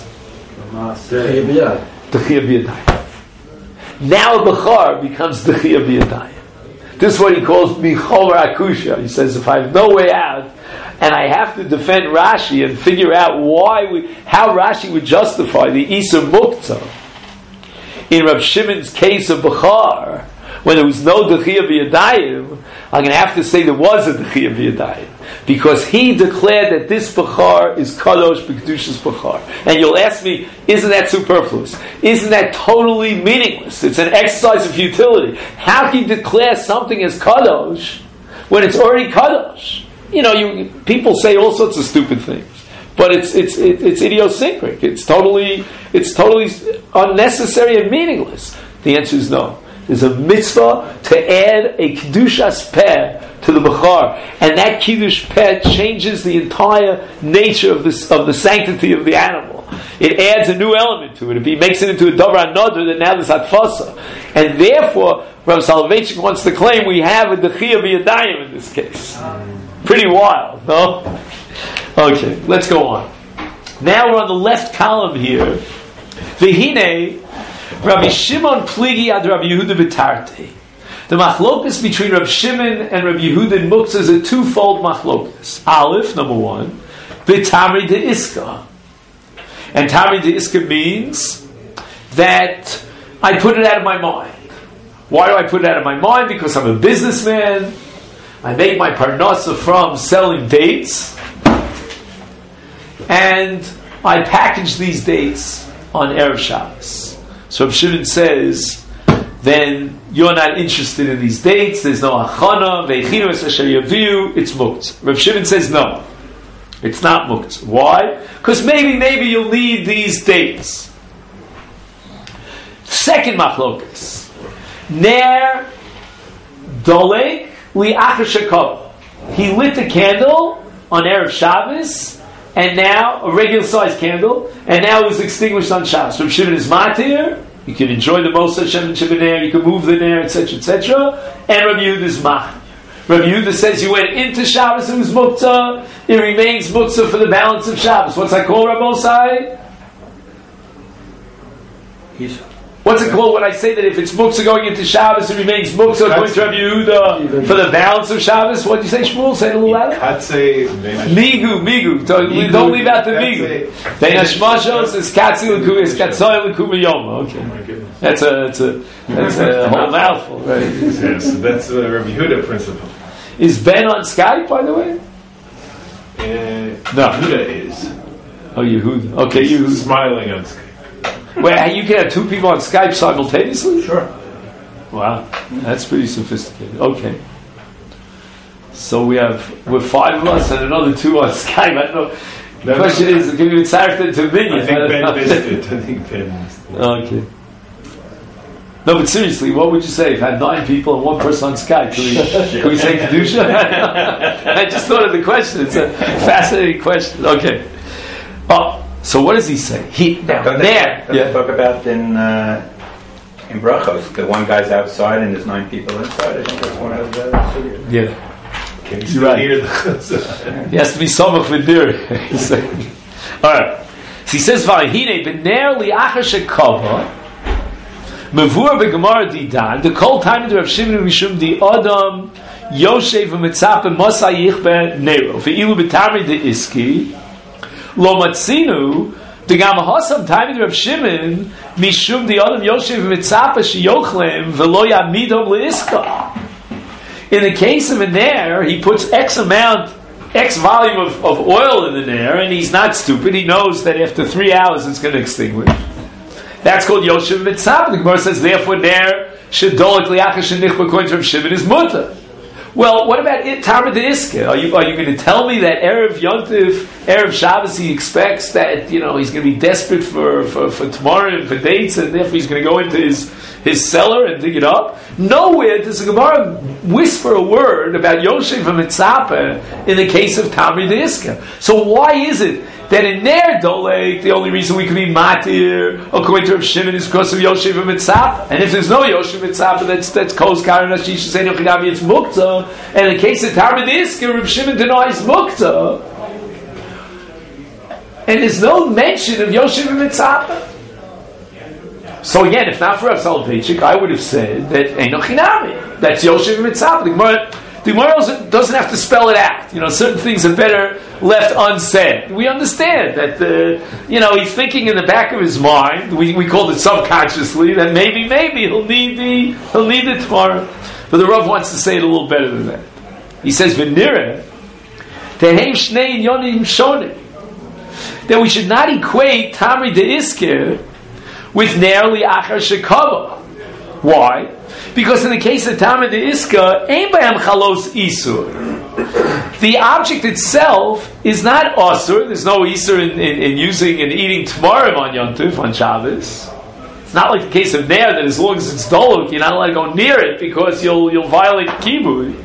The Chiyuv B'Yadayim. Now a Bechar becomes the Chiyuv B'Yadayim. This is what he calls Michomer Akusha. He says, if I have no way out, and I have to defend Rashi and figure out how Rashi would justify the Isur Muktzah in Rav Shimon's case of Bechar, when there was no Dechiyah B'Yadayim, I'm going to have to say there was a Dechiyah B'Yadayim, because he declared that this Bechar is Kadosh B'Kedushas Bechar. And you'll ask me, isn't that superfluous? Isn't that totally meaningless? It's an exercise of futility. How can you declare something as Kadosh when it's already Kadosh? People say all sorts of stupid things, but it's idiosyncratic. It's totally unnecessary and meaningless. The answer is no. There's a mitzvah to add a Kedushas Peh to the Bechar, and that Kiddush Peh changes the entire nature of the sanctity of the animal. It adds a new element to it. It makes it into a Davar Nodar that now there's Atfasa. And therefore, Rav Soloveitchik wants to claim we have a Dechiyah B'Yadayim in this case. Pretty wild, no? Okay, let's go on. Now we're on the left column here. V'hinei Rabbi Shimon Pligi ad Rabbi Yehuda B'Tartei. The machlokas between Rabbi Shimon and Rabbi Yehuda in Muktzah is a twofold machlokas. Aleph, number one, B'Tamri De'iska. And Tamri De'iska means that I put it out of my mind. Why do I put it out of my mind? Because I'm a businessman. I make my parnasa from selling dates. And I package these dates on Erev Shabbos. So Rabbi Shimon says then you're not interested in these dates. There's no hachana, ve'echinu es asher yaviu. It's muktzah. Reb Shimon says no, it's not muktzah. Why? Because maybe you'll need these dates. Second machlokas, ner dolek li'achar shekov. He lit the candle on Erev Shabbos, and now a regular sized candle, and now it was extinguished on Shabbos. Reb Shimon is matir. You can enjoy the Moshe Hashem and Shebener, you can move the Ner, etc., etc. And Rabbi Yehuda is mach. Rabbi Yehuda says you went into Shabbos, it was muktzah, it remains muktzah for the balance of Shabbos. What's that called, Rabbi Osai? What's it called when I say that if it's muktzah going into Shabbos, it remains muktzah going to Rabbi Yehuda for the balance of Shabbos? What did you say, Shmuel? Say it a little louder. Migu. Don't leave out the migu. Bein hashmashos is katzoy l'kum yoma. Okay, that's a whole mouthful, right? Yeah, so that's the Rabbi Yehuda principle. Is Ben on Skype, by the way? No, Yehuda is. Oh, Yehuda. Okay, He's Yehuda. smiling on Skype. Wait, you can have two people on Skype simultaneously? Sure. Wow, that's pretty sophisticated. Okay. So we're 5 of us and another 2 on Skype. I don't know. The question is, can you insert it to Minion? I think Ben missed it. Okay. No, but seriously, what would you say if I had 9 people and 1 person on Skype? Can we say Kedusha? I just thought of the question. It's a fascinating question. Okay. Oh, so what does he say? Talk about in Brachos, the one guy's outside and there's 9 people inside. I think that's one of the studios. Yeah. Can you still hear the He has to be samach v'dir. All right. So he says, "V'ahine b'ner li'achar shekava mevur b'gemara didan the kol time of Rav Shimon mishum di adam yoshev v'mitzap mosai yichber nero v'ilu b'tamri de iski lo matzinu the gam hasam time of Rav Shimon mishum di adam yoshev v'mitzap sheyochlem v'lo yamidom le'iska." In the case of a Ner, he puts X volume of oil in the Ner, and he's not stupid. He knows that after 3 hours it's going to extinguish. That's called Yoshev Mitzvah. The Gemara says, therefore, Ner Shedolek Liachar Shenichba according to Rav Shimon is mutter. Well, what about Tamar de Iska? Are you going to tell me that Erev Yontif, Erev Shabbos, he expects that he's going to be desperate for tomorrow and for dates, and therefore he's going to go into his cellar and dig it up? Nowhere does the Gemara whisper a word about Yoshev and Mitzapeh in the case of Tamar de Iska. So why is it that in Ner Dolek, the only reason we can be matir according to Rav Shimon is because of Yoshev and Mitzapeh? And if there's no Yoshev and Mitzapeh, that's Kos Karen Ashish Sein Yochidami, it's Muktzah. And in the case of Tamar de Iska, Rav Shimon denies Muktzah. And there's no mention of Yoshev and Mitzapeh. So again, if not for Rav Soloveitchik, I would have said that Eino Chinami. That's Yoshev and Mitzapeh. The Gemara doesn't have to spell it out. Certain things are better left unsaid. We understand that he's thinking in the back of his mind. We called it subconsciously that maybe he'll need it tomorrow. But the Rav wants to say it a little better than that. He says v'nireh tehem shnei inyonim shonim, that we should not equate Tamar de Iska with Ner li'achar shekava. Why? Because in the case of Tamar de Iska, ein b'hem chalos isur. The object itself is not asur. There's no isur in using and eating tamarim on Yontif, on Shabbos. It's not like the case of Ner that as long as it's doluk, you're not allowed to go near it because you'll violate kibud.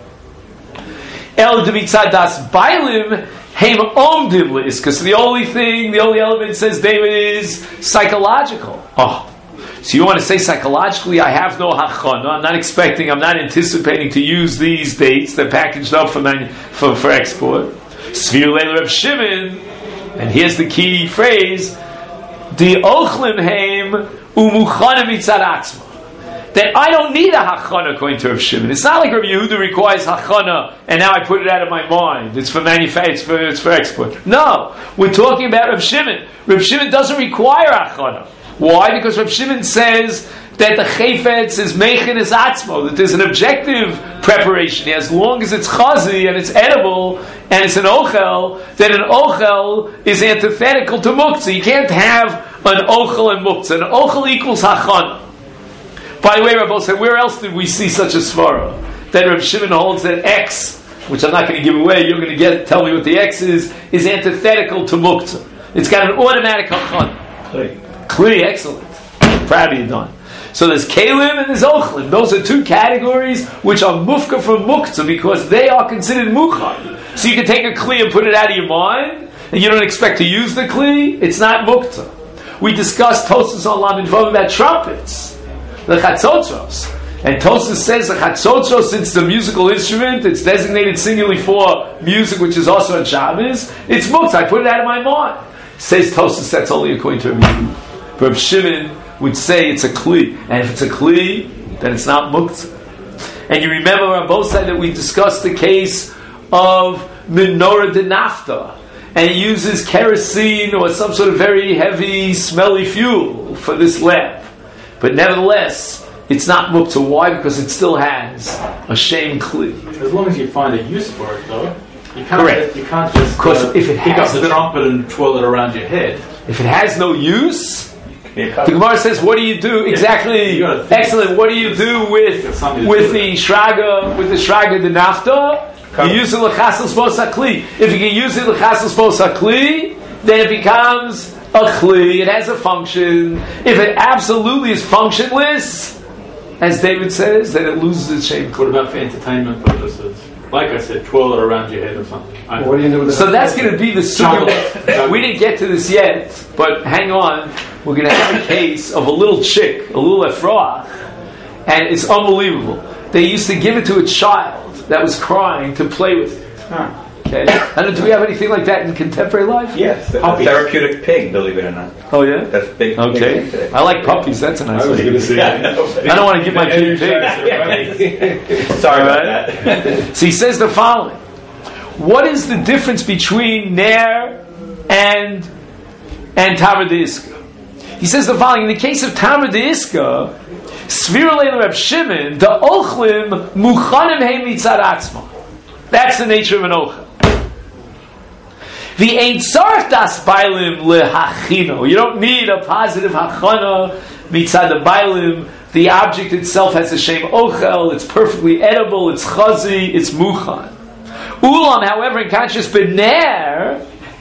El d'mitzad das bailim heim omdim le'iska. So the only element, says David, is psychological. So you want to say psychologically, I have no hachana. I'm not anticipating to use these dates. They're packaged up for export. Svir leil Reb Shimon, and here's the key phrase: the ochlim heim umuchanim mitzad atzma. That I don't need a hachana according to Reb Shimon. It's not like Rabbi Yehuda requires hachana, and now I put it out of my mind. It's for manufacture. It's for export. No, we're talking about Reb Shimon. Reb Shimon doesn't require hachana. Why? Because Reb Shimon says that the chayfetz is meichin is atzmo, that there's an objective preparation. As long as it's chazi and it's edible and it's an ochel, then an ochel is antithetical to muktzah. You can't have an ochel and muktzah. An ochel equals hachana. By the way, Rabbi said, where else did we see such a svara? That Reb Shimon holds that X, which I'm not going to give away, you're going to tell me what the X is antithetical to muktzah. It's got an automatic hachon. Kli, excellent. Proud of you, Don. So there's kalim and there's ochlim. Those are two categories which are mufka from muktzah because they are considered muchar. So you can take a kli and put it out of your mind, and you don't expect to use the kli. It's not muktzah. We discussed Tosfos on Lamed Vav about trumpets, the chatzotzos. And Tosfos says the chatzotzos, since the musical instrument, it's designated singularly for music, which is also on Shabbos. It's muktzah. I put it out of my mind. Says Tosfos, that's only according to Reb Yehuda. Reb Shimon would say it's a kli, and if it's a kli, then it's not muktzah. And you remember on both sides that we discussed the case of menorah de nafta, and it uses kerosene or some sort of very heavy, smelly fuel for this lamp. But nevertheless, it's not muktzah. Why? Because it still has a shem kli. As long as you find a use for it, though. You can't. Correct. You can't just if it pick up has the trumpet and twirl it around your head. If it has no use, the Gemara says, "What do you do exactly?" Excellent. What do you do with the shraga the nafta? You use it l'chasel spos hakli. If you can use it l'chasel spos hakli, then it becomes a kli. It has a function. If it absolutely is functionless, as David says, then it loses its shame. What about for entertainment purposes? Like I said, twirl it around your head or something. What do you do with so that's going to be the sugya. We didn't get to this yet, but hang on. We're going to have a case of a little chick, a little efrah, and it's unbelievable. They used to give it to a child that was crying to play with it. Okay. And do we have anything like that in contemporary life? Yes, a therapeutic pig, believe it or not. Oh yeah, that's big. Okay, big I like puppies. That's a nice thing. I don't want to give my kid pigs. Sorry about that. So he says the following: what is the difference between ner and Tamar D'iska? He says the following: in the case of Tamar D'iska, Svira Leil Reb Shimon, the ochlim muchanim heim mitzad atzma. That's the nature of an ochel. The ain't sarf das bailim lehachino. You don't need a positive hachana mitzad the bailim. The object itself has a shem ochel. It's perfectly edible. It's chazi. It's muchan. Ulam, however, in conscious bener,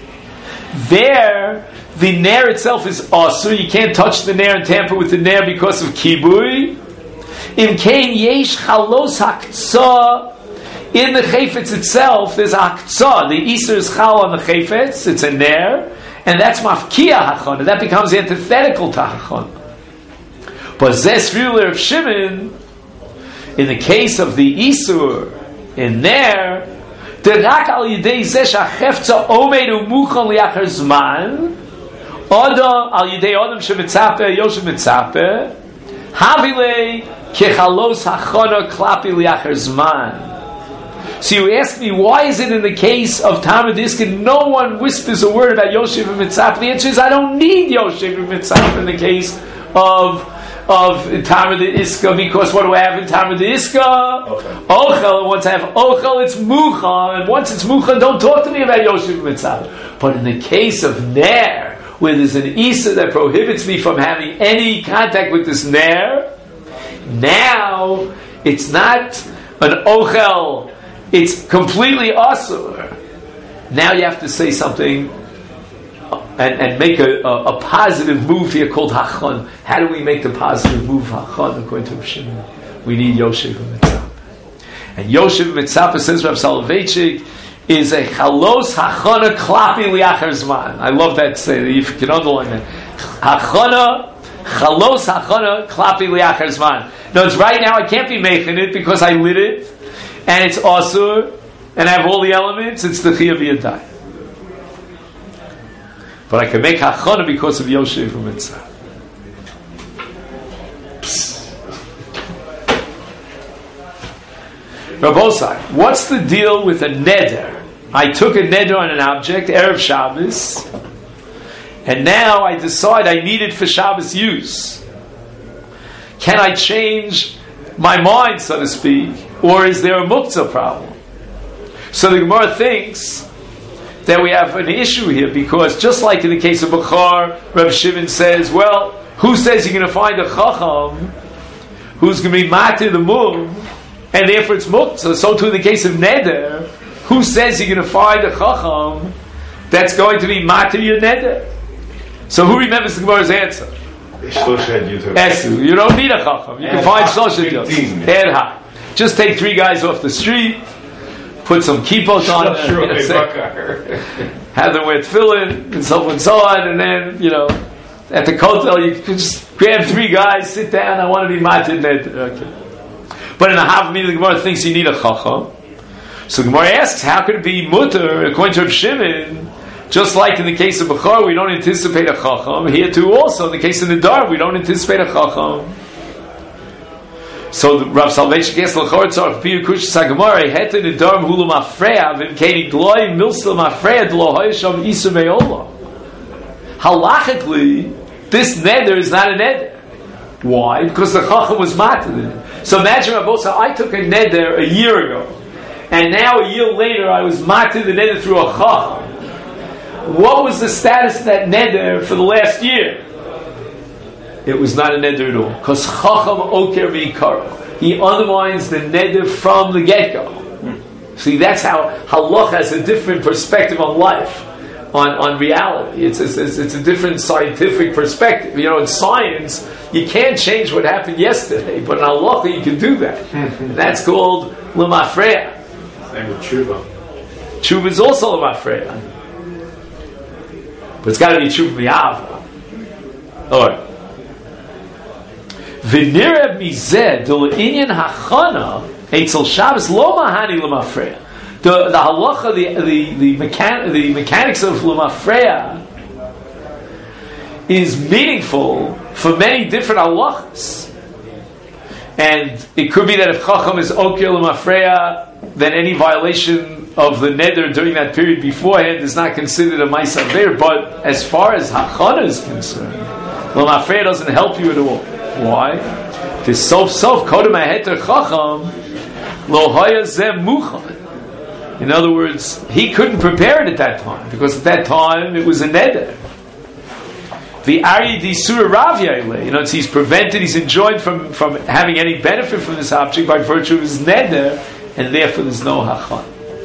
there the ner itself is asur. You can't touch the ner and tamper with the ner because of kibui. In kain yesh chalos haktzah. In the chayfetz itself, there's a haktzah. The Easter is chal on the chayfetz. It's a ner, and that's mafkia hachana. That becomes antithetical to hachana. But zes of Shimon, in the case of the Isur in ner, derak al yidei zeh shachefza omed umuchan liachar zman, oda al yidei odam shemitzape yoshem mitzape, havile kechalos hachana klapi liachar zman. So you ask me, why is it in the case of Tamar D'iska no one whispers a word about Yoshev and Mitzap? The answer is I don't need Yoshev and Mitzap in the case of Tamar D'iska, because what do I have in Tamar D'iska? Ochel. Once I have Ochel, it's Mucha, and once it's Mucha, don't talk to me about Yoshev and Mitzap. But in the case of Ner, where there's an Isa that prohibits me from having any contact with this Ner, now it's not an Ochel. It's completely asur. Now you have to say something and make a positive move here called hachon. How do we make the positive move hachon according to Shimon? We need Yoshev Mitzapa. And Yoshev Mitzapa, says Rav Soloveitchik, is a chalos hachona klapi liachar zman. I love that saying. If you can underline that. Hachona, chalos hachona klapi liachar zman. No, it's right now I can't be making it because I lit it. And it's asur, and I have all the elements. It's the chiyuv yadai, but I can make hachana because of Yoshev Mitzah. Rabosai, what's the deal with a neder? I took a neder on an object, Erev Shabbos, and now I decide I need it for Shabbos use. Can I change my mind, so to speak, or is there a muktzah problem? So the Gemara thinks that we have an issue here, because just like in the case of Bukhar, Reb Shimon says, well, who says you're going to find a chacham who's going to be matir the mum, and therefore it's muktzah. So too in the case of neder, who says you're going to find a chacham that's going to be matir your neder? So who remembers the Gemara's answer? Esu. You don't need a chacham. You can find Shloshad Yotz. Erha. Just take 3 guys off the street, put some kippot on them, have them wear tefillin, and so on, and then, at the kotel, you can just grab 3 guys, sit down, I want to be matir neder. Okay. But in a half minute, the Gemara thinks you need a chacham. So the Gemara asks, how could it be mutter, according to Rav Shimon, just like in the case of Bechor, we don't anticipate a chacham. Here too also, in the case of Nidar, we don't anticipate a chacham. So the Rav Salvation gets L'chor Tzarech Piyur Kush Sagamare Heta Nidar Hulu Mafreya V'Keni Gloi Milsel Mafreya D'Lo Hoyesham Isa Me'ola. Halachically, this neder is not a neder. Why? Because the chacham was matir. So imagine, Rabbosa, I took a neder a year ago, and now a year later I was matir the neder through a chacham. What was the status of that neder for the last year? It was not a neder at all. Because chacham oker v'ikaro. He undermines the neder from the get-go. See, that's how halach has a different perspective on life, on reality. It's a different scientific perspective. In science, you can't change what happened yesterday, but in halacha you can do that. That's called l'mafreya. Same with tshuva. Tshuva is also l'mafreya. But it's got to be tshuva mi'ava. Alright. V'nireh mizeh d'lo inyan hachana eitzel Shabbos lo mahani l'mafreya. The halacha, the mechanics of l'mafreya is meaningful for many different halachas. And it could be that if chacham is okir l'mafreya, then any violation of the neder during that period beforehand is not considered a ma'aseh aver. But as far as hachana is concerned, l'mafreya doesn't help you at all. Why? The sof kodem haheter chacham lo haya zeh muchan. In other words, he couldn't prepare it at that time, because at that time it was a neder. The Ari di Surah Rav Yaile, he's prevented, he's enjoined from having any benefit from this object by virtue of his neder, and therefore there's no hachan.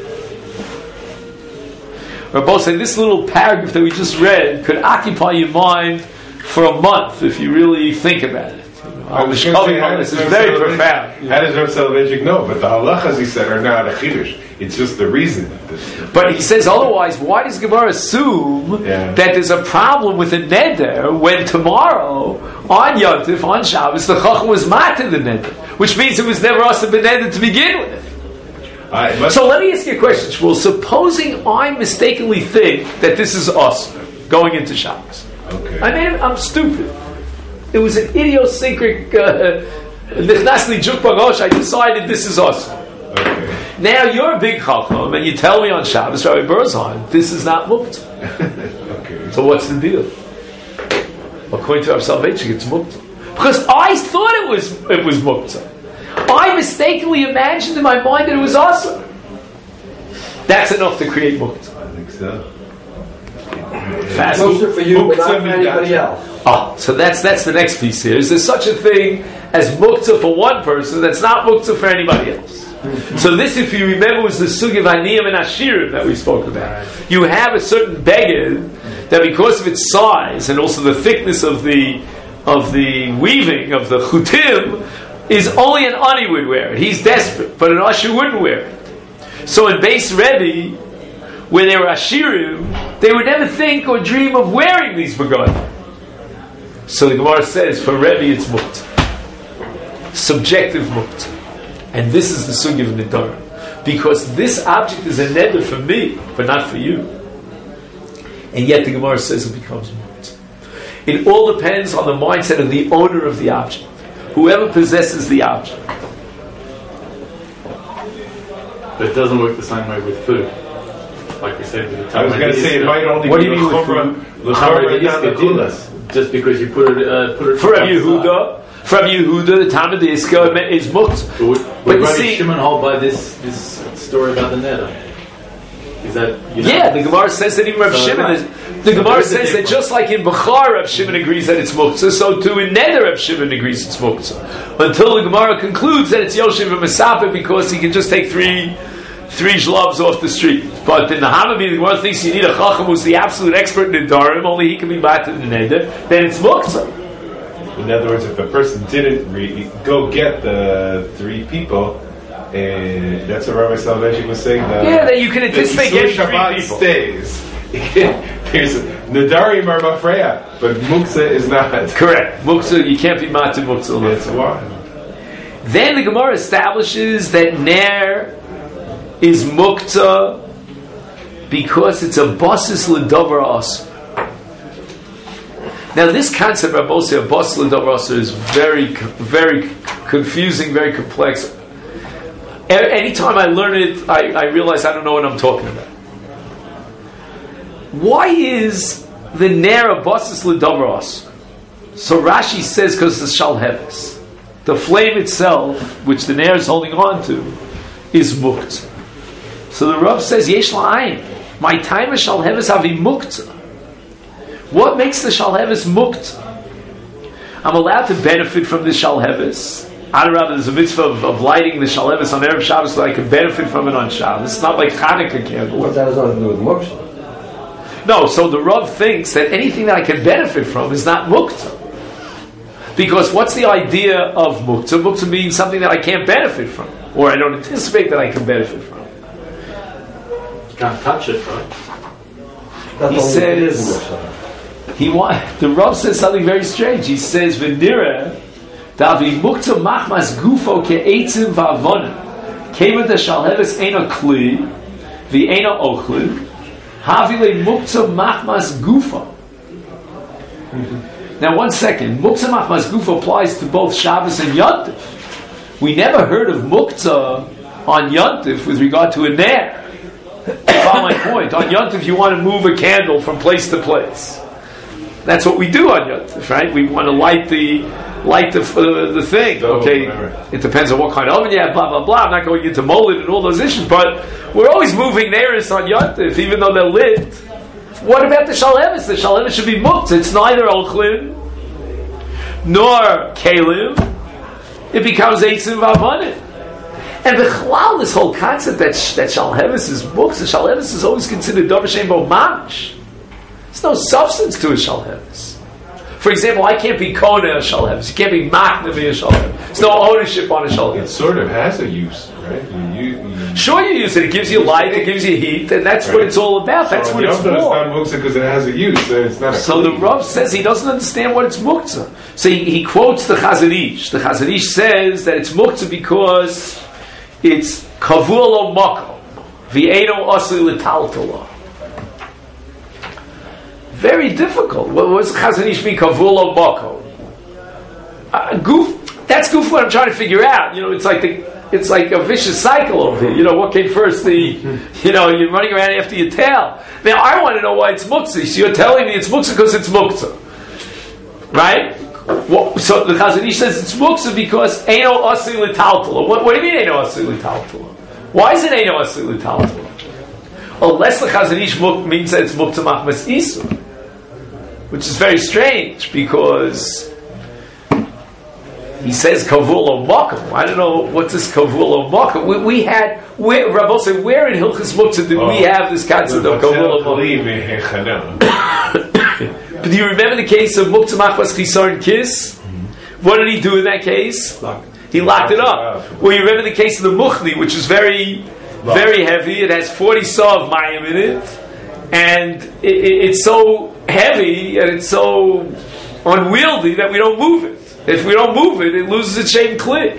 Rabbi said this little paragraph that we just read could occupy your mind for a month if you really think about it. This is very profound. How does Rav Soloveitchik know? But the halachas, he said, are not a chiddush. It's just the reason. But he says otherwise. Why does Gemara assume that there's a problem with a neder when tomorrow on Yom Tov, on Shabbos, the chacham was matir the neder, which means it was never also been neder to begin with. So let me ask you a question, Shmuel. Supposing I mistakenly think that this is us going into Shabbos. Okay. I'm stupid. It was an idiosyncratic nichnasli juk barosh. I decided this is us. Okay. Now you're a big chacham, and you tell me on Shabbos, Rabbi Burzheim, this is not muktzah. Okay. So what's the deal? According to our salvation, it's muktzah. Because I thought it was muktzah. I mistakenly imagined in my mind that it was awesome. That's enough to create muktzah. I think so. Muktzah for you, but not for anybody else. So that's the next piece here. Is there such a thing as muktzah for one person that's not muktzah for anybody else? So this, if you remember, was the sugi of aniyim and ashirim that we spoke about. You have a certain beged that, because of its size and also the thickness of the weaving of the chutim, is only an ani would wear it. He's desperate, but an usher wouldn't wear it. So in Beis Rebbe, where they were ashirim, they would never think or dream of wearing these begadim. So the Gemara says, for Rebbe it's muktzah. Subjective muktzah. And this is the sugi of Nidar. Because this object is a neder for me, but not for you. And yet the Gemara says it becomes muktzah. It all depends on the mindset of the owner of the object. Whoever possesses the object. But it doesn't work the same way with food. Like we said with the I was going to say, it might only what be do you mean with l'chumra. Just because you put it for Rabbi Yehuda, the Talmud Iska is muktzah. But you see, Shimon hold by this story about the neder. Is that Yeah, the Gemara says that even Rav Shimon. The Gemara says that just like in Bechar, Rav Shimon agrees that it's muktzah, so too in Neder, Rav Shimon agrees it's muktzah. Until the Gemara concludes that it's Yoshev and Mesapeh because he can just take three shlubs off the street. But in the Hamabi, the Gemara thinks you need a Chacham who's the absolute expert in Nedarim, only he can be back to the Neder, then it's muktzah. In other words, if the person didn't go get the 3 people, and that's what Rabbi Salvation was saying. That you can anticipate getting 3 people. Stays. There's Nadarim are mafreya, but muktzah is not. Correct. Muktzah, you can't be matir muktzah. That's why. Then the Gemara establishes that ner is muktzah because it's a basis l'davar asur. Now this concept of basis l'davar asur is very, very confusing, very complex. Anytime I learn it, I realize I don't know what I'm talking about. Why is the ner a basis l'davar asur? So Rashi says because it's shalheves. The flame itself, which the ner is holding on to, is muktzah. So the Rav says, yesh la'ayin, my time is shalheves avi muktzah. What makes the shalheves muktzah? I'm allowed to benefit from the shalheves. Adarabah, there's a mitzvah of lighting the shalheves on Erev Shabbos so I can benefit from it on Shabbos. It's not like Hanukkah candle. But that has nothing to do with muktzah. No, so the Rav thinks that anything that I can benefit from is not muktzah. Because what's the idea of muktzah? Muktzah means something that I can't benefit from, or I don't anticipate that I can benefit from. You can't touch it, right? He says the Rav says something very strange. He says v'nira davi muktzah machmas gufo ke'etzim va'avonim kema de shalheves eina kli v'eina ochlin havile muktzah machmas gufo. Now, one second. Muktzah machmas gufo applies to both Shabbos and Yontif. We never heard of muktzah on Yontif with regard to a ner. That's my point. On Yontif, you want to move a candle from place to place. That's what we do on Yontif, right? We want to light the thing. Okay, it depends on what kind of oven you have. Blah blah blah. I'm not going into molid and all those issues, but we're always moving neris on Yontif, even though they're lit. What about the shalheves? The shalheves should be muktzah. It's neither ochlin nor kalim. It becomes eitzim v'avonim. And b'chlal, this whole concept that shalheves is muktzah, shalheves is always considered davar she'ein bo mamish. There's no substance to a shalheves. For example, I can't be kona a shalheves. You can't be makna a shalheves. There's no ownership on a shalheves. It sort of has a use, right? Sure, you use it. It gives you light. It gives you heat, and that's what it's all about. That's what it's for. It's not muktzah because it has a use. So it's not. So the Rav says he doesn't understand what it's muktzah. So he quotes the Chazon Ish. The Chazon Ish says that it's muktzah because it's kavul lo makom v'eino asli l'taltala. Very difficult. What does Chazon Ish mean? Kavul lo makom. That's goof. What I'm trying to figure out. It's like a vicious cycle over here. What came first? You're running around after your tail. Now, I want to know why it's muktzah. So you're telling me it's muktzah because it's muktzah. Right? So the Chazon Ish says it's muktzah because eino asli l'taltala. What do you mean eino asli l'taltala? Why is it eino asli l'taltala? Unless the Chazon Ish means that it's muktzah machmas isur. Which is very strange because he says kavul o makom. I don't know what's this kavul o makom. Rabbi said, where in Hilchos Muktzah did we have this concept of kavul o makom? But do you remember the case of Muktzah machmas chisar and kiss? What did he do in that case? He locked it up. Well, you remember the case of the muchli, which is very, very heavy. It has 40 saw of mayim in it, and it's so heavy and it's so unwieldy that we don't move it. If we don't move it, it loses its shem kli.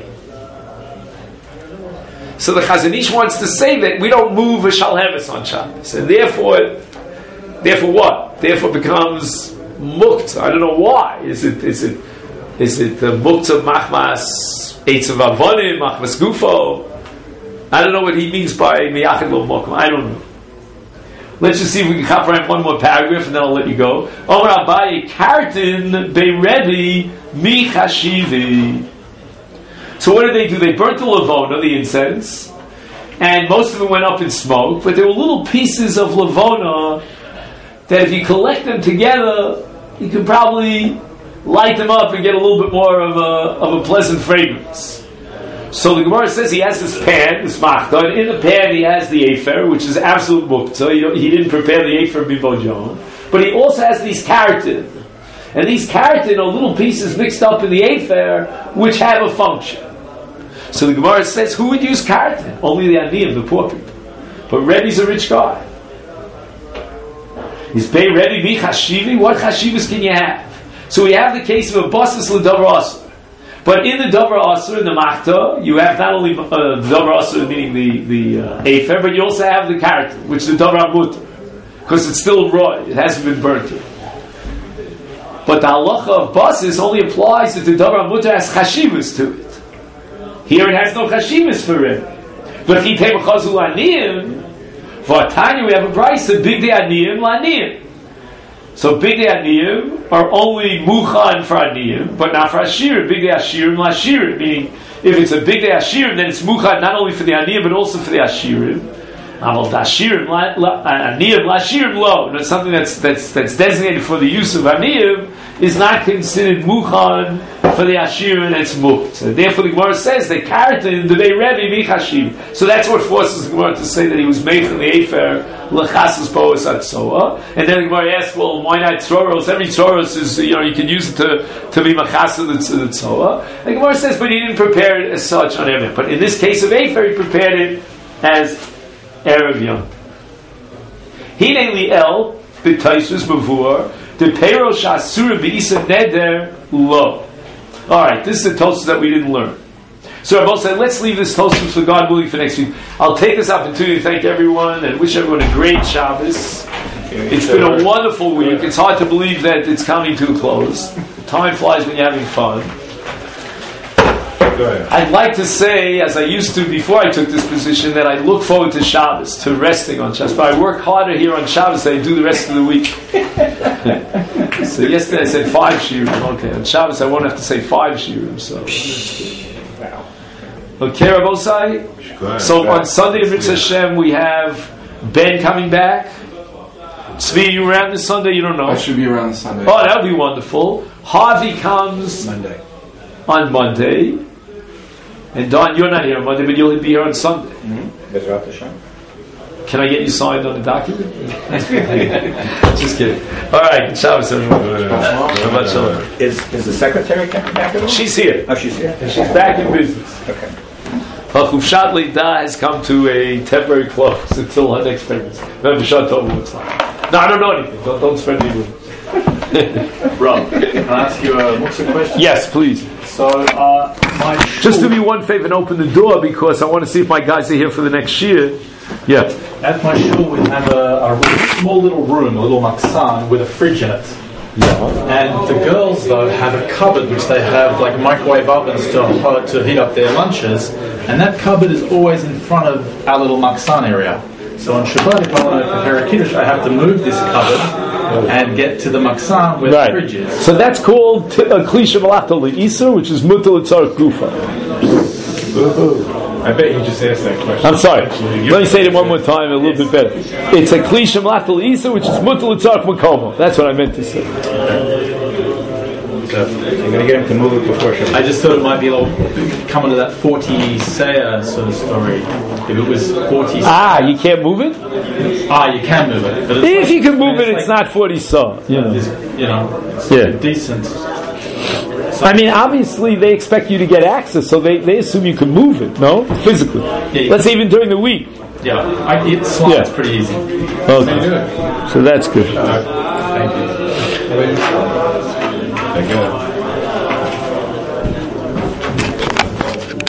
So the Chazon Ish wants to say that we don't move a shalheves on Shabbos, and therefore what? Therefore becomes muktzah. I don't know why. Is it the muktzah machmas eitzav avonim machmas gufo? I don't know what he means by miyachid lo mokum. I don't know. Let's just see if we can comprehend one more paragraph and then I'll let you go. Omer Abaye kartin be'revi mi chashivi. So what did? They burnt the lavona, the incense, and most of it went up in smoke, but there were little pieces of Levona that if you collect them together, you could probably light them up and get a little bit more of a pleasant fragrance. So the Gemara says he has this pan, this machta, and in the pan he has the afer, which is absolute muktzah. He didn't prepare the afer b'bojon, but he also has these keratin. And these keratin are little pieces mixed up in the afer, which have a function. So the Gemara says, who would use keratin? Only the aniyim, the poor people. But Rebbe's a rich guy. He's pay Rebbe mi chashivi. What chashivas can you have? So we have the case of a basas l'davar asur. But in the davar asur, in the machta, you have not only the davar asur, meaning the afer, but you also have the keratin, which is the davar mutar, because it's still raw; it hasn't been burnt yet. But the halacha of basas only applies if the davar mutar has chashivas to it. Here it has no chashivas for it. But if you take a chazul aniyim, for Tanya we have a price of big de aniyim laniyim. So big de aniyim are only muchan for aniyim, but not for ashirim. Big de ashirim lashirim. Meaning, if it's a big de ashirim, then it's muchan not only for the aniyim but also for the ashirim. Amal ashirim aniyim lashirim lo. And it's something that's designated for the use of aniyim is not considered muchan for the ashirim, and it's mukt. So therefore, the Gemara says they keratin the day Rebbe michashiv. So that's what forces the Gemara to say that he was made from the afer lechasas boas atzoa. And then the Gemara asks, well, why not tzoros? Every tzoros is you can use it to be machasas the tzoa. The Gemara says, but he didn't prepare it as such on Erev. But in this case of afer, he prepared it as Erev Yom. Hine liel b'taisus mavur the peiro shasura b'isa neder lo. All right, this is a toast that we didn't learn. So Rabbi said, let's leave this toast for God willing for next week. I'll take this opportunity to thank everyone and wish everyone a great Shabbos. It's been a wonderful week. It's hard to believe that it's coming to a close. Time flies when you're having fun. I'd like to say, as I used to before I took this position, that I look forward to Shabbos, to resting on Shabbos. But I work harder here on Shabbos than I do the rest of the week. So yesterday I said 5 shiurim. Okay, on Shabbos I won't have to say 5 shiurim. So, okay, Rabosai. So on Sunday, Mitzvah Hashem, we have Ben coming back. Tzvi, you around this Sunday? You don't know. I should be around this Sunday. Oh, that'll be wonderful. Harvey comes on Monday. And Don, you're not here on Monday, but you'll be here on Sunday. Can I get you signed on the document? Just kidding. All right, Shabbos everyone. Is the secretary coming back at all? She's here. Oh, she's here. And she's back in business. Okay. Her Chufshat Lidah has come to a temporary close until her next pregnancy. Remember, Shat Tov looks like. No, I don't know anything. Don't spread me with Rob, can I ask you a Muktzah question? Yes, please. So, my just do me one favor and open the door because I want to see if my guys are here for the next shir. Yeah. At my shul, we have a small little room, a little maksan with a fridge in it. Yeah. And the girls, though, have a cupboard which they have like microwave ovens to heat up their lunches, and that cupboard is always in front of our little maksan area. So on Shabbat, if I want to prepare a kiddush, I have to move this cupboard and get to the maksan where the fridge is. So that's called a klisha malachta le'isa, which is mutal tzarich gufa. I bet you just asked that question. I'm sorry. Let me say it one more time, a little bit better. It's a klisha malachta le'isa, which is mutal tzarich makomo. That's what I meant to say. So you're going to get him to move it before Shabbat. I just thought it might be coming to that 40 seah sort of story. If it was 40 seah. You can't move it? You can move it. But If you can move it, it's not 40 saw. It's decent. So I mean, obviously, they expect you to get access, so they assume you can move it, no? Physically. Yeah, let's say even during the week. Yeah, it slides pretty easy. Okay. So that's good. Thank you. Thank you.